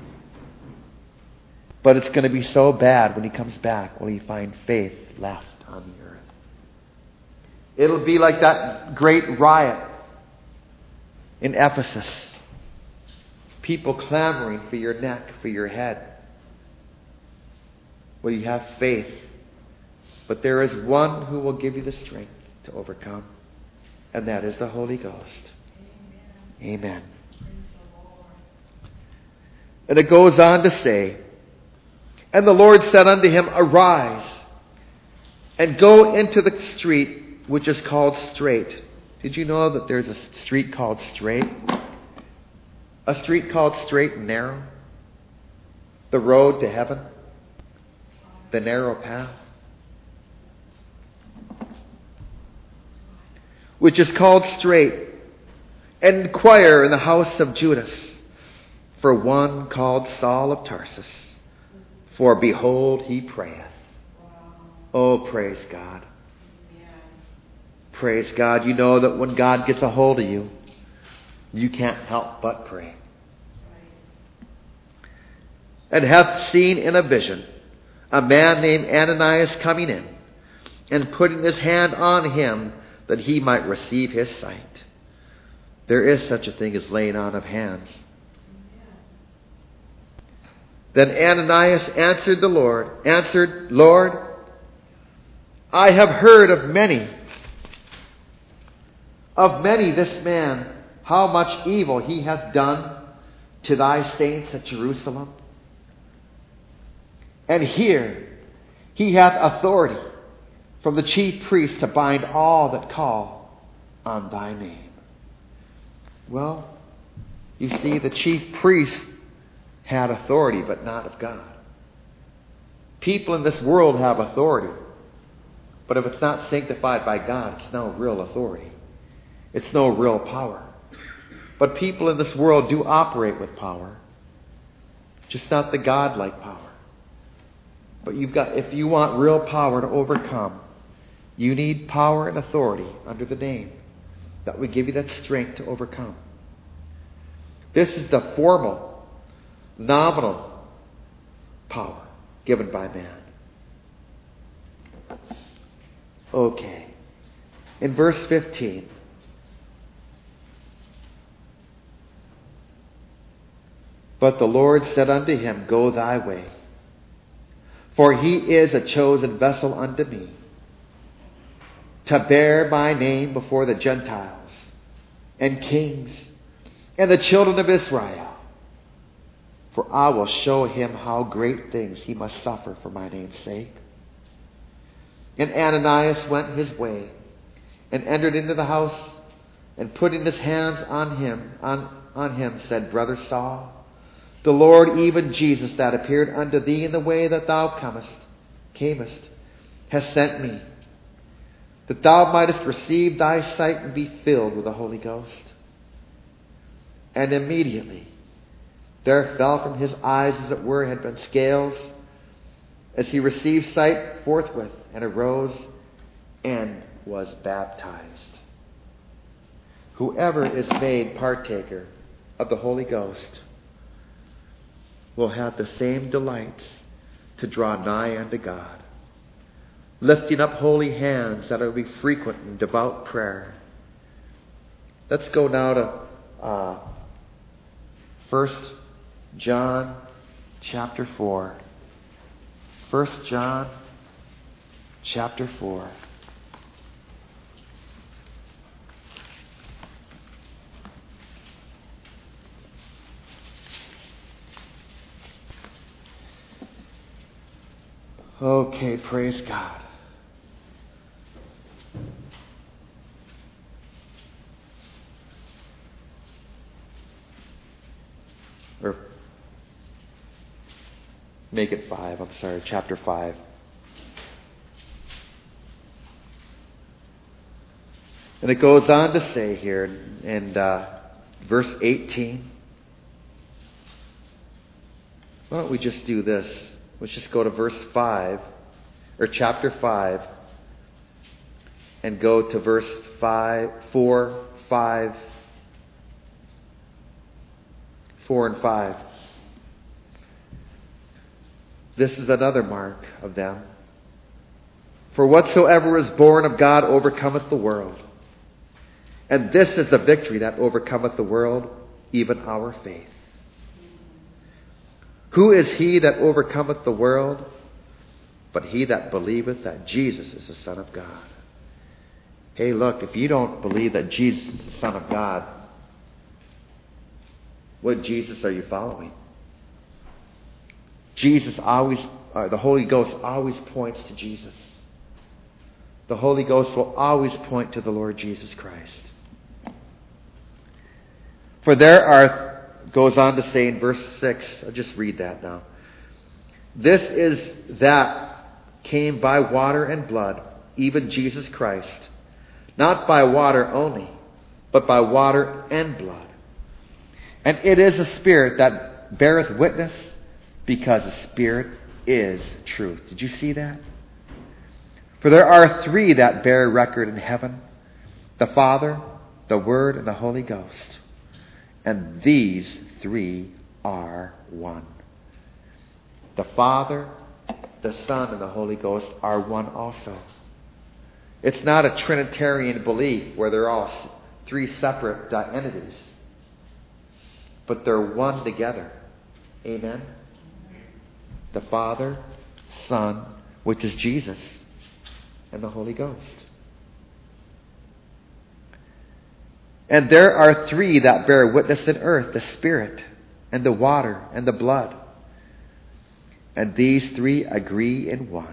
But it's going to be so bad when he comes back, will he find faith left on the earth? It'll be like that great riot in Ephesus. People clamoring for your neck, for your head. Will you have faith? But there is one who will give you the strength to overcome, and that is the Holy Ghost. Amen. Amen. And it goes on to say, And the Lord said unto him, Arise, and go into the street which is called Straight. Did you know that there's a street called Straight? A street called Straight and Narrow? The road to heaven? The narrow path? Which is called Straight. And inquire in the house of Judas for one called Saul of Tarsus. For behold, he prayeth. Oh, praise God. Praise God. You know that when God gets a hold of you, you can't help but pray. And hath seen in a vision a man named Ananias coming in, and putting his hand on him, that he might receive his sight. There is such a thing as laying on of hands. Then Ananias answered the Lord, answered, Lord, I have heard of many, of many this man, how much evil he hath done to thy saints at Jerusalem. And here he hath authority from the chief priest to bind all that call on thy name. Well, you see, the chief priest had authority, but not of God. People in this world have authority, but if it's not sanctified by God, it's no real authority. It's no real power. But people in this world do operate with power. Just not the God-like power. But you've got, if you want real power to overcome, you need power and authority under the name that will give you that strength to overcome. This is the formal, nominal power given by man. Okay. In verse fifteen, but the Lord said unto him, Go thy way, for he is a chosen vessel unto me, to bear my name before the Gentiles and kings and the children of Israel. For I will show him how great things he must suffer for my name's sake. And Ananias went his way and entered into the house, and putting his hands on him, on, on him, said, Brother Saul, the Lord, even Jesus, that appeared unto thee in the way that thou comest, camest, has sent me, that thou mightest receive thy sight and be filled with the Holy Ghost. And immediately there fell from his eyes, as it were, had been scales, as he received sight forthwith, and arose and was baptized. Whoever is made partaker of the Holy Ghost will have the same delights to draw nigh unto God, lifting up holy hands that will be frequent in devout prayer. Let's go now to uh, First John chapter four. First John chapter four. Okay, praise God. Or make it five, I'm sorry, chapter five. And it goes on to say here in uh, verse eighteen. Why don't we just do this? Let's just go to verse five, or chapter five, and go to verse five, four, five, four and five. This is another mark of them. For whatsoever is born of God overcometh the world. And this is the victory that overcometh the world, even our faith. Who is he that overcometh the world, but he that believeth that Jesus is the Son of God? Hey, look, if you don't believe that Jesus is the Son of God, what Jesus are you following? Jesus always, uh, the Holy Ghost always points to Jesus. The Holy Ghost will always point to the Lord Jesus Christ. For there are, goes on to say in verse six, I'll just read that now. This is that came by water and blood, even Jesus Christ. Not by water only, but by water and blood. And it is a Spirit that beareth witness, because the Spirit is truth. Did you see that? For there are three that bear record in heaven, the Father, the Word, and the Holy Ghost. And these three are one. The Father, the Son, and the Holy Ghost are one also. It's not a Trinitarian belief where they're all three separate entities, but they're one together. Amen? The Father, Son, which is Jesus, and the Holy Ghost. And there are three that bear witness in earth, the Spirit, and the water, and the blood. And these three agree in one.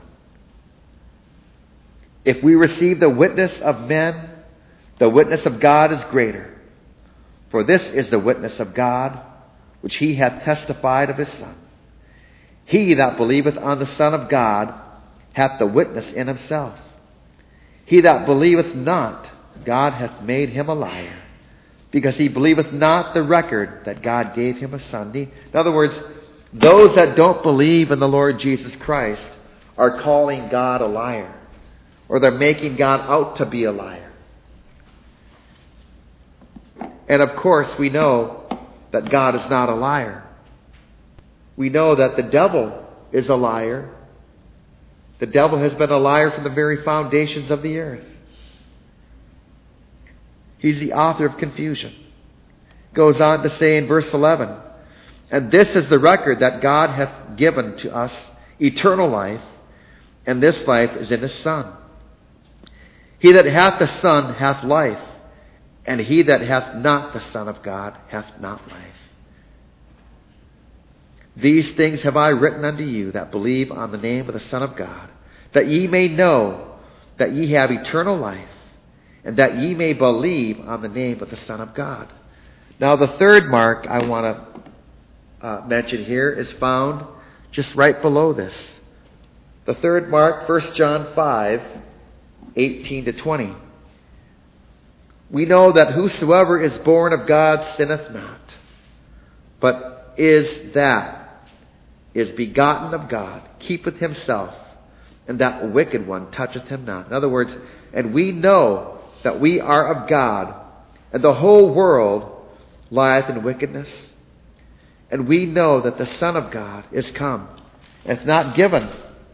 If we receive the witness of men, the witness of God is greater. For this is the witness of God, which he hath testified of his Son. He that believeth on the Son of God hath the witness in himself. He that believeth not, God hath made him a liar, because he believeth not the record that God gave him a son. In other words, those that don't believe in the Lord Jesus Christ are calling God a liar, or they're making God out to be a liar. And of course, we know that God is not a liar. We know that the devil is a liar. The devil has been a liar from the very foundations of the earth. He's the author of confusion. Goes on to say in verse eleven, and this is the record that God hath given to us, eternal life, and this life is in his Son. He that hath the Son hath life, and he that hath not the Son of God hath not life. These things have I written unto you that believe on the name of the Son of God, that ye may know that ye have eternal life, and that ye may believe on the name of the Son of God. Now the third mark I want to uh, mention here is found just right below this. The third mark, First John five, eighteen to twenty. We know that whosoever is born of God sinneth not, but is that is begotten of God, keepeth himself, and that wicked one toucheth him not. In other words, and we know that we are of God, and the whole world lieth in wickedness. And we know that the Son of God is come, and hath not given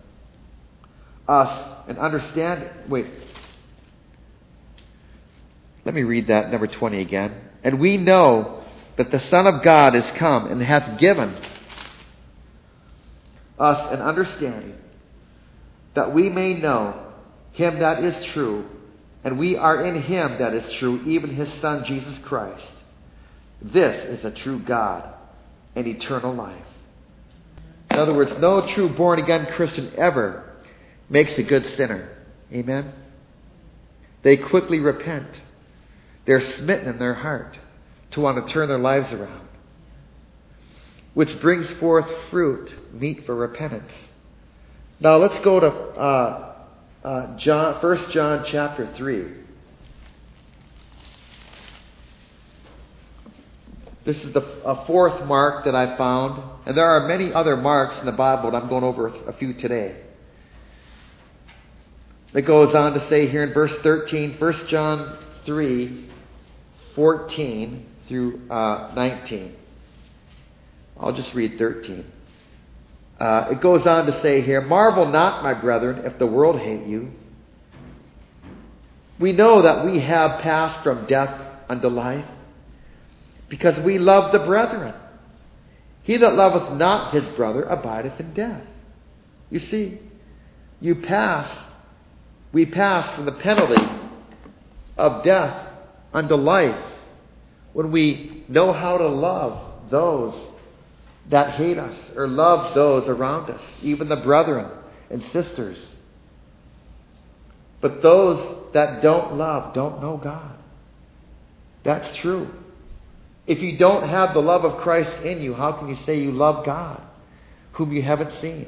us an understanding. Wait. Let me read that, number twenty again. And we know that the Son of God is come, and hath given us an understanding, that we may know him that is true, and we are in him that is true, even his Son Jesus Christ. This is a true God and eternal life. In other words, no true born-again Christian ever makes a good sinner. Amen? They quickly repent. They're smitten in their heart to want to turn their lives around, which brings forth fruit, meet for repentance. Now let's go to uh, uh, John, First John chapter three. This is the a fourth mark that I found, and there are many other marks in the Bible, and I'm going over a few today. It goes on to say here in verse thirteen, First John three, fourteen through uh, nineteen. I'll just read thirteen. Uh, it goes on to say here, marvel not, my brethren, if the world hate you. We know that we have passed from death unto life, because we love the brethren. He that loveth not his brother abideth in death. You see, you pass, we pass from the penalty of death unto life when we know how to love those that hate us, or love those around us, even the brethren and sisters. But those that don't love don't know God. That's true. If you don't have the love of Christ in you, how can you say you love God, whom you haven't seen?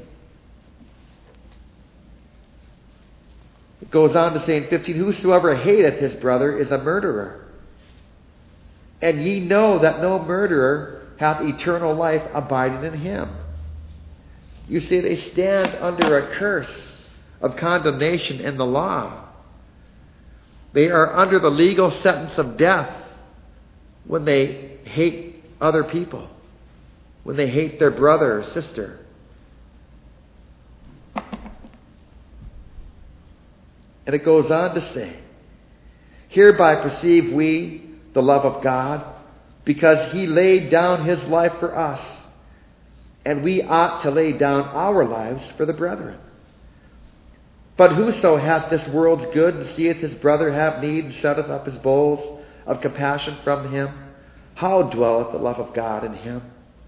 It goes on to say in fifteen, whosoever hateth his brother is a murderer. And ye know that no murderer hath eternal life abiding in him. You see, they stand under a curse of condemnation in the law. They are under the legal sentence of death when they hate other people, when they hate their brother or sister. And it goes on to say, hereby perceive we the love of God, because he laid down his life for us, and we ought to lay down our lives for the brethren. But whoso hath this world's good, and seeth his brother have need, and shutteth up his bowls of compassion from him, how dwelleth the love of God in him?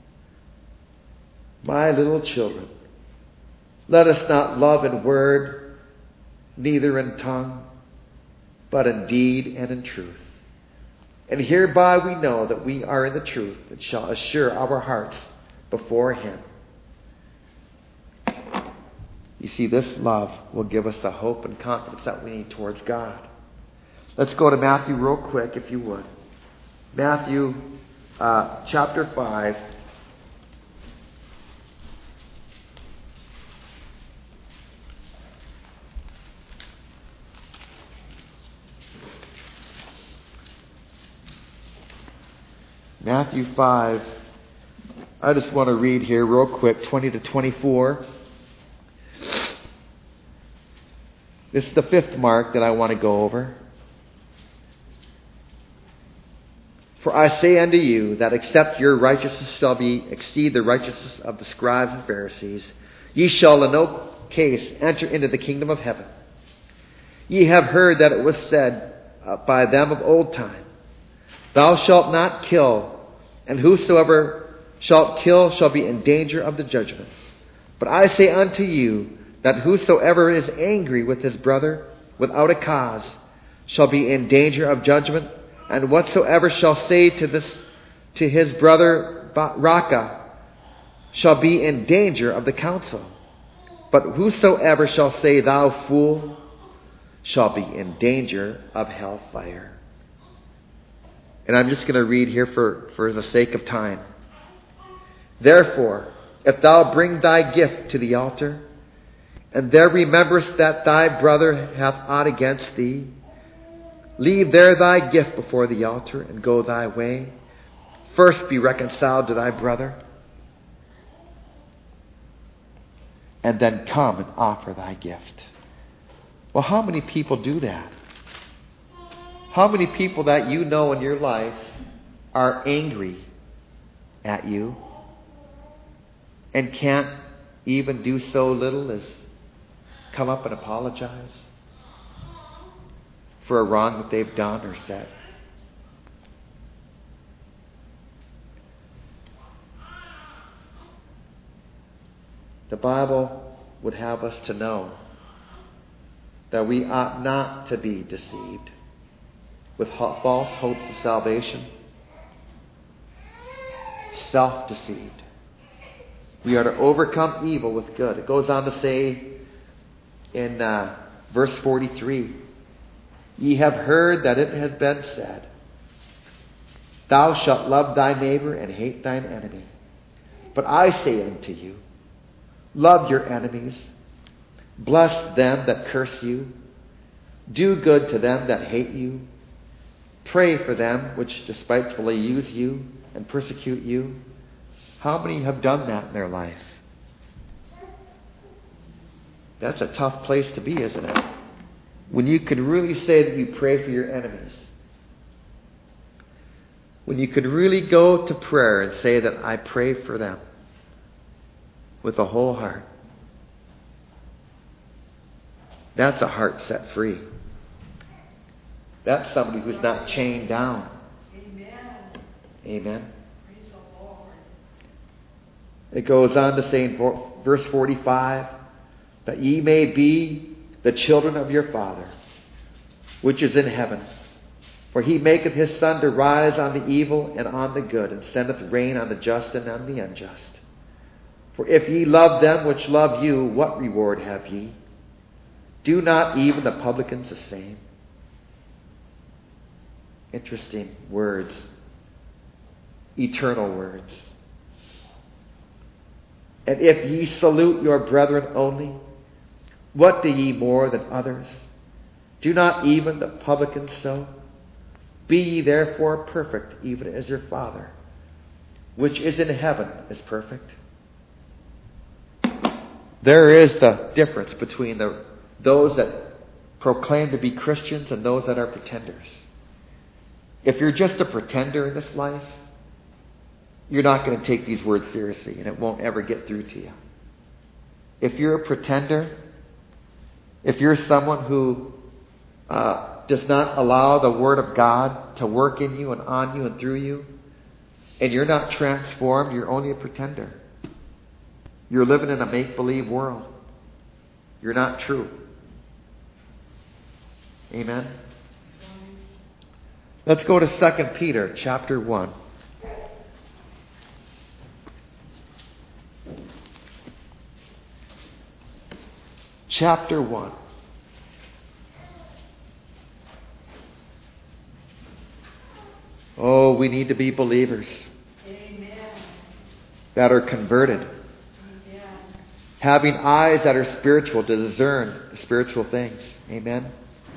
My little children, let us not love in word, neither in tongue, but in deed and in truth. And hereby we know that we are in the truth, and shall assure our hearts before him. You see, this love will give us the hope and confidence that we need towards God. Let's go to Matthew real quick, if you would. Matthew uh, chapter five. Matthew five. I just want to read here real quick, twenty to twenty-four. This is the fifth mark that I want to go over. For I say unto you that except your righteousness shall be exceed the righteousness of the scribes and Pharisees, ye shall in no case enter into the kingdom of heaven. Ye have heard that it was said uh, by them of old time, Thou shalt not kill, and whosoever shalt kill shall be in danger of the judgment. But I say unto you that whosoever is angry with his brother without a cause shall be in danger of judgment. And whatsoever shall say to this to his brother Raka shall be in danger of the council. But whosoever shall say, Thou fool, shall be in danger of hellfire. And I'm just going to read here for, for the sake of time. Therefore, if thou bring thy gift to the altar, and there rememberest that thy brother hath aught against thee, leave there thy gift before the altar, and go thy way. First be reconciled to thy brother, and then come and offer thy gift. Well, how many people do that? How many people that you know in your life are angry at you and can't even do so little as come up and apologize for a wrong that they've done or said? The Bible would have us to know that we ought not to be deceived with false hopes of salvation, self-deceived. We are to overcome evil with good. It goes on to say in uh, verse forty-three, Ye have heard that it has been said, Thou shalt love thy neighbor and hate thine enemy. But I say unto you, love your enemies, bless them that curse you, do good to them that hate you, pray for them which despitefully use you and persecute you. How many have done that in their life? That's a tough place to be, isn't it? When you could really say that you pray for your enemies. When you could really go to prayer and say that I pray for them with a whole heart. That's a heart set free. That's somebody who's not chained down. Amen. Amen. Praise the Lord. It goes on to say in verse forty-five, that ye may be the children of your Father, which is in heaven. For he maketh his sun to rise on the evil and on the good, and sendeth rain on the just and on the unjust. For if ye love them which love you, what reward have ye? Do not even the publicans the same? Interesting words. Eternal words. And if ye salute your brethren only, what do ye more than others? Do not even the publicans so? Be ye therefore perfect, even as your Father, which is in heaven, is perfect. There is the difference between the those that proclaim to be Christians and those that are pretenders. If you're just a pretender in this life, you're not going to take these words seriously, and it won't ever get through to you. If you're a pretender, if you're someone who uh, does not allow the Word of God to work in you and on you and through you, and you're not transformed, you're only a pretender. You're living in a make-believe world. You're not true. Amen? Let's go to Second Peter chapter one. Chapter one. Oh, we need to be believers that are converted, having eyes that are spiritual to discern spiritual things. Amen.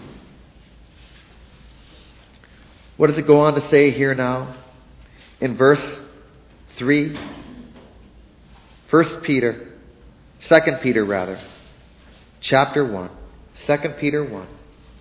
What does it go on to say here now? In verse three, First Peter, Second Peter rather, chapter one, Second Peter one.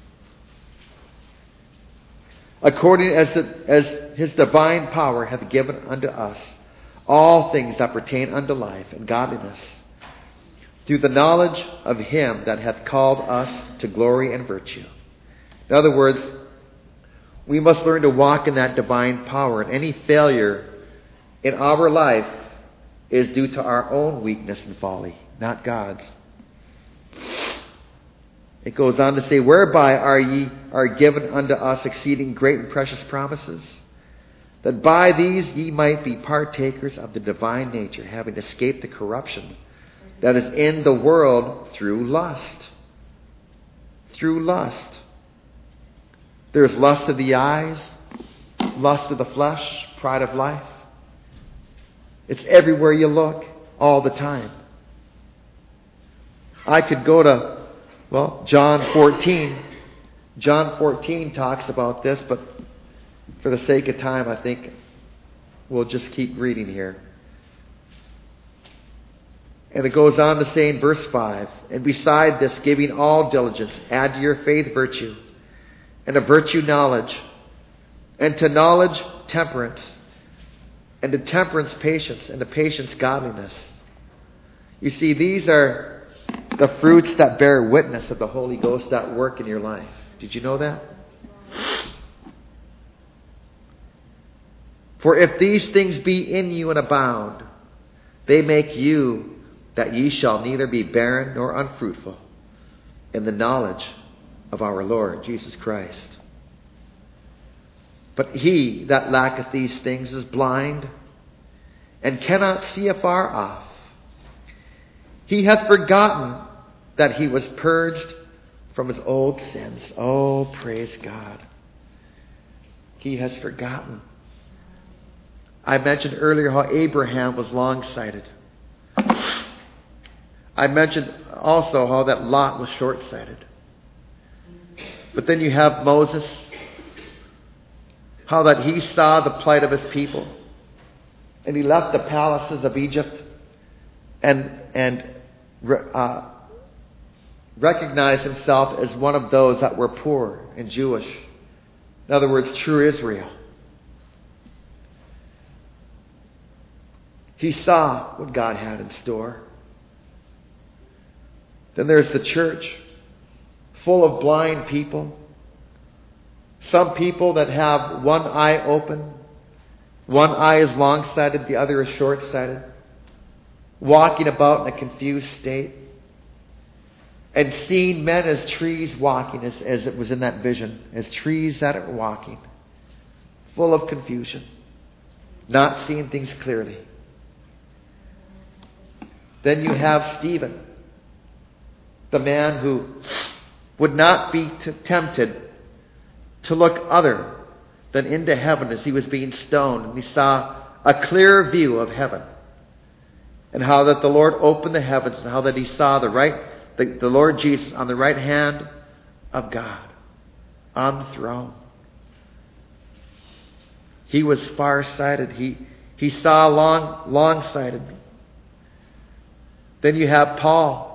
According as, the, as His divine power hath given unto us all things that pertain unto life and godliness, through the knowledge of Him that hath called us to glory and virtue. In other words, we must learn to walk in that divine power, and any failure in our life is due to our own weakness and folly, not God's. It goes on to say, whereby are ye are given unto us exceeding great and precious promises, that by these ye might be partakers of the divine nature, having escaped the corruption that is in the world through lust. Through lust. There's lust of the eyes, lust of the flesh, pride of life. It's everywhere you look, all the time. I could go to, well, John fourteen. John fourteen talks about this, but for the sake of time, I think we'll just keep reading here. And it goes on to say in verse five, and beside this, giving all diligence, add to your faith virtue, and to virtue knowledge, and to knowledge temperance, and to temperance patience, and to patience godliness. You see, these are the fruits that bear witness of the Holy Ghost at work in your life. Did you know that? For if these things be in you and abound, they make you that ye shall neither be barren nor unfruitful in the knowledge of our Lord Jesus Christ. But he that lacketh these things is blind, and cannot see afar off. He hath forgotten that he was purged from his old sins. Oh, praise God. He has forgotten. I mentioned earlier how Abraham was long-sighted. I mentioned also how that Lot was short-sighted. But then you have Moses, how that he saw the plight of his people, and he left the palaces of Egypt and and uh, recognized himself as one of those that were poor and Jewish. In other words, true Israel. He saw what God had in store. Then there's the church, full of blind people. Some people that have one eye open. One eye is long-sighted, the other is short-sighted. Walking about in a confused state. And seeing men as trees walking, as, as it was in that vision. As trees that are walking. Full of confusion. Not seeing things clearly. Then you have Stephen. The man who would not be t- tempted to look other than into heaven as he was being stoned. And he saw a clear view of heaven. And how that the Lord opened the heavens. And how that he saw the right, the, the Lord Jesus on the right hand of God. On the throne. He was far-sighted. He, he saw long, long-sighted. Then you have Paul.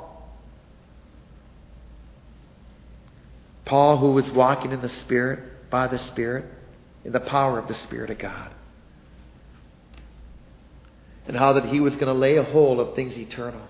Paul, who was walking in the Spirit, by the Spirit, in the power of the Spirit of God. And how that he was going to lay a hold of things eternal.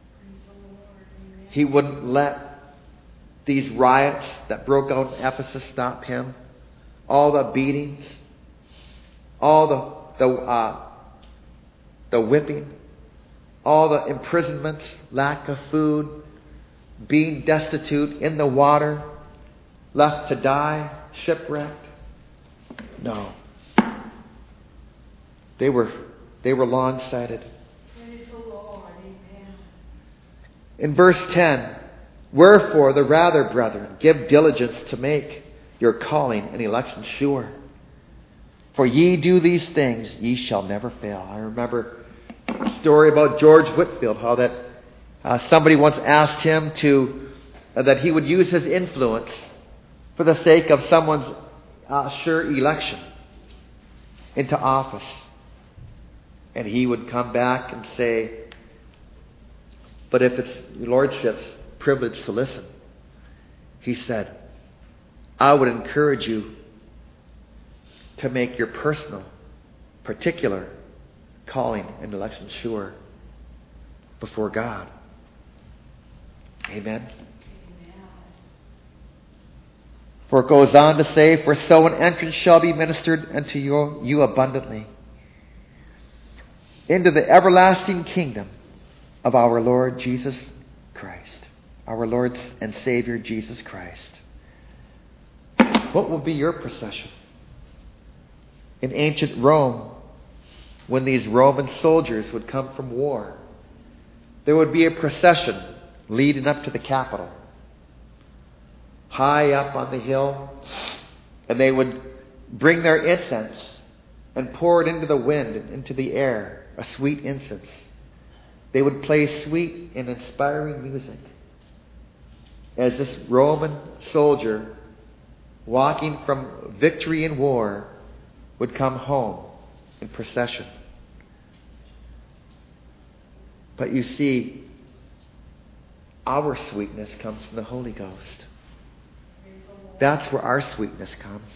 He wouldn't let these riots that broke out in Ephesus stop him. All the beatings, all the the uh, the whipping, all the imprisonments, lack of food, being destitute in the water, left to die, shipwrecked. No. They were they were long-sighted. Praise the Lord. Amen. In verse ten, wherefore the rather, brethren, give diligence to make your calling and election sure. For ye do these things, ye shall never fail. I remember a story about George Whitefield, how that uh, somebody once asked him to uh, that he would use his influence for the sake of someone's uh, sure election into office. And he would come back and say, but if it's your Lordship's privilege to listen, he said, I would encourage you to make your personal, particular calling and election sure before God. Amen. For it goes on to say, for so an entrance shall be ministered unto you, you abundantly into the everlasting kingdom of our Lord Jesus Christ, our Lord and Savior Jesus Christ. What will be your procession? In ancient Rome, when these Roman soldiers would come from war, there would be a procession leading up to the Capitol, high up on the hill, and they would bring their incense and pour it into the wind and into the air, a sweet incense. They would play sweet and inspiring music as this Roman soldier, walking from victory in war, would come home in procession. But you see, our sweetness comes from the Holy Ghost. That's where our sweetness comes.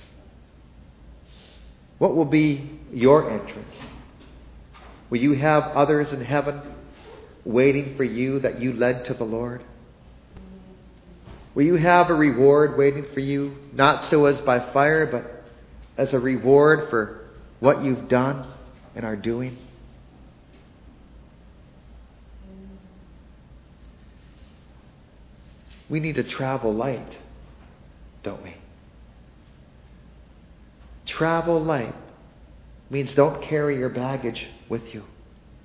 What will be your entrance? Will you have others in heaven waiting for you that you led to the Lord? Will you have a reward waiting for you, not so as by fire, but as a reward for what you've done and are doing? We need to travel light, don't we? Travel light means don't carry your baggage with you.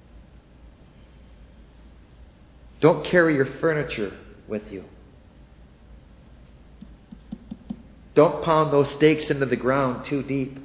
Don't carry your furniture with you. Don't pound those stakes into the ground too deep.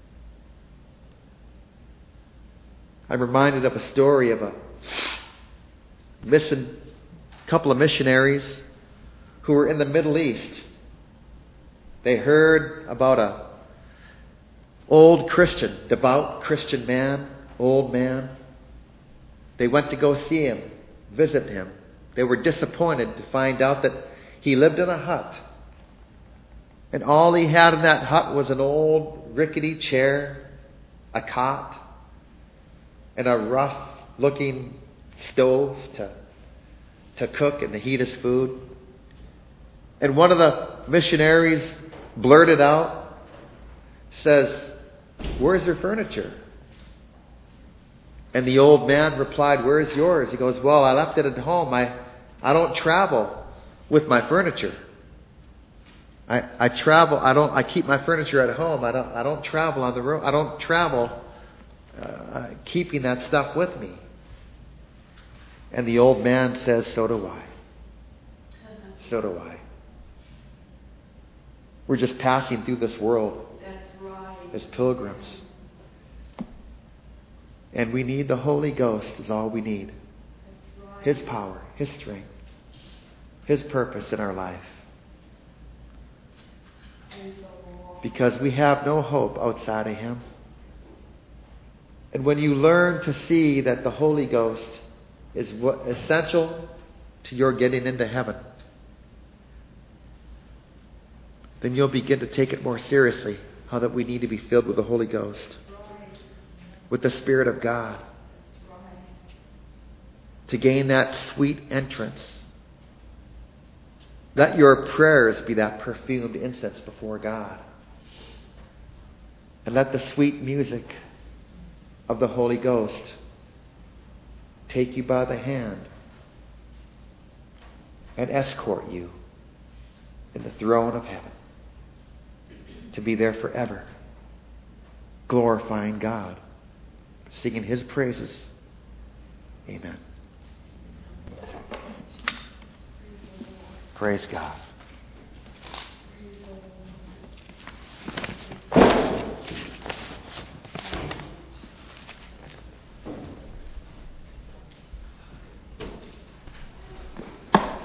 I'm reminded of a story of a mission, couple of missionaries who were in the Middle East. They heard about a old Christian, devout Christian man, old man. They went to go see him, visit him. They were disappointed to find out that he lived in a hut. And all he had in that hut was an old rickety chair, a cot, and a rough-looking stove to, to cook and to heat his food. And one of the missionaries blurted out, says, "Where's your furniture?" And the old man replied, "Where's yours?" He goes, "Well, I left it at home. I, I don't travel with my furniture. I, I travel. I don't. I keep my furniture at home. I don't. I don't travel on the road. I don't travel uh, keeping that stuff with me." And the old man says, "So do I. So do I. We're just passing through this world as pilgrims, and we need the Holy Ghost. Is all we need. His power, His strength, His purpose in our life." Because we have no hope outside of Him. And when you learn to see that the Holy Ghost is what, essential to your getting into heaven, then you'll begin to take it more seriously, how that we need to be filled with the Holy Ghost, with the Spirit of God, to gain that sweet entrance. Let your prayers be that perfumed incense before God. And let the sweet music of the Holy Ghost take you by the hand and escort you in the throne of heaven, to be there forever, glorifying God, singing His praises. Amen. Praise God.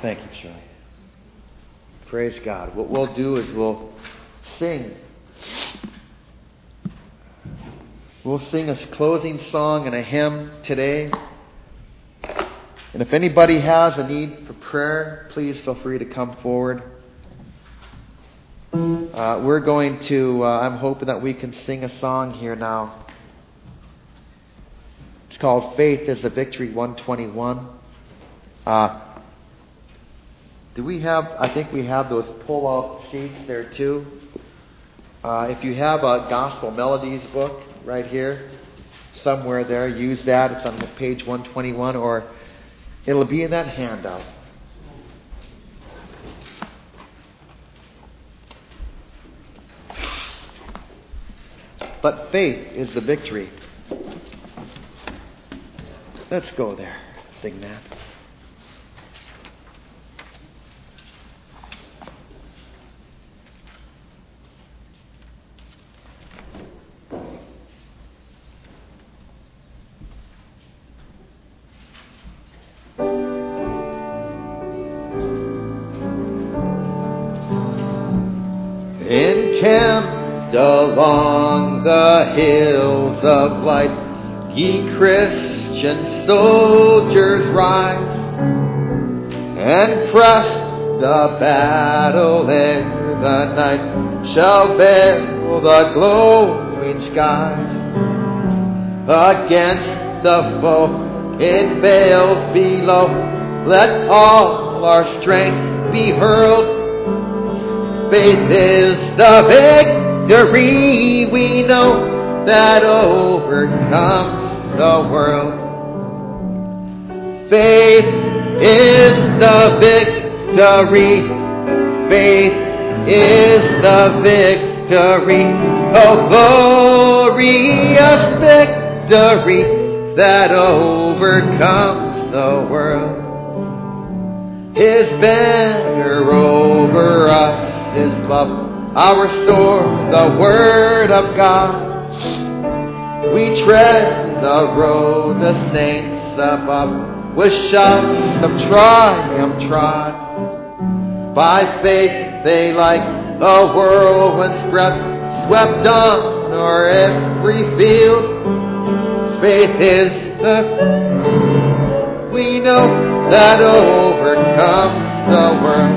Thank you, Shirley. Praise God. What we'll do is we'll sing. We'll sing a closing song and a hymn today. And if anybody has a need for prayer, please feel free to come forward. Uh, we're going to, uh, I'm hoping that we can sing a song here now. It's called Faith is the Victory, one twenty-one. Uh, do we have, I think we have those pull-out sheets there too. Uh, if you have a Gospel Melodies book right here, somewhere there, use that. It's on page one twenty-one, or it'll be in that handout. But faith is the victory. Let's go there. Sing that. Encamped along the hills of light, ye Christian soldiers rise, and press the battle ere the night shall veil the glowing skies. Against the foe in vales below, let all our strength be hurled. Faith is the victory we know that overcomes the world. Faith is the victory. Faith is the victory. Oh, glorious victory that overcomes the world. His banner over us is love, our sword, the word of God. We tread the road the saints above, with shouts of triumph trod. By faith they like a whirlwind's breath swept on o'er every field. Faith is the, we know that overcomes the world.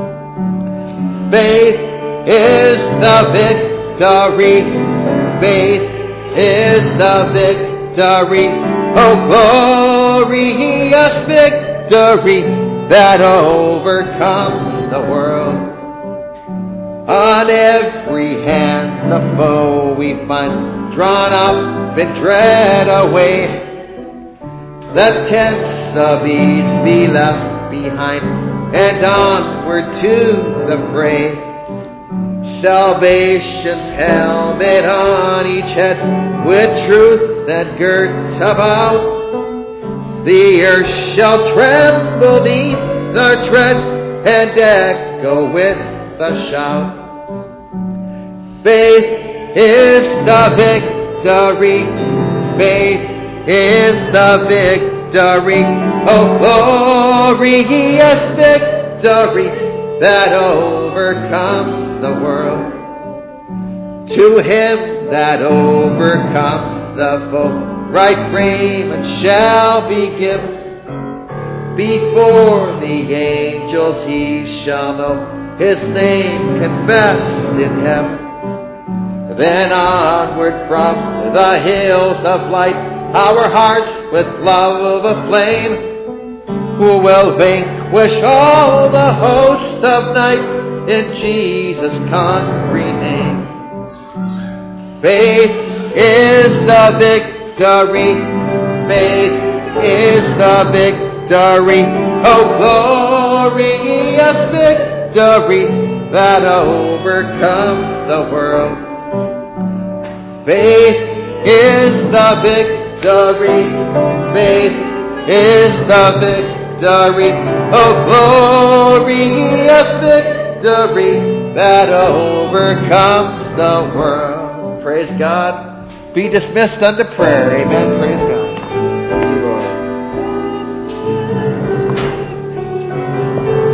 Faith is the victory. Faith is the victory. Oh, glorious victory that overcomes the world. On every hand the foe we find drawn up in dread away. Let tents of ease be left behind, and onward to the fray. Salvation's helmet on each head, with truth that girds about. The earth shall tremble neath the tread, and echo with a shout. Faith is the victory. Faith is the victory. Oh, glorious victory that overcomes the world. To him that overcomes the foe, right raiment shall be given. Before the angels he shall know his name confessed in heaven. Then onward from the hills of light, our hearts with love aflame, who will vanquish all the hosts of night in Jesus' conquering name. Faith is the victory. Faith is the victory. Oh, glorious victory that overcomes the world. Faith is the victory. Faith is the victory. Oh, glorious victory that overcomes the world. Praise God. Be dismissed unto prayer. Amen. Praise God. Thank you, Lord.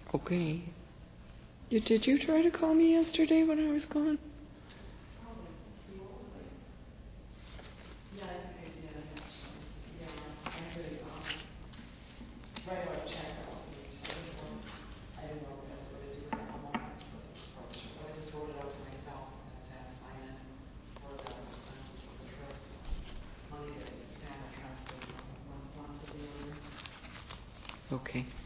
Okay. You, did you try to call me yesterday when I was gone? Okay.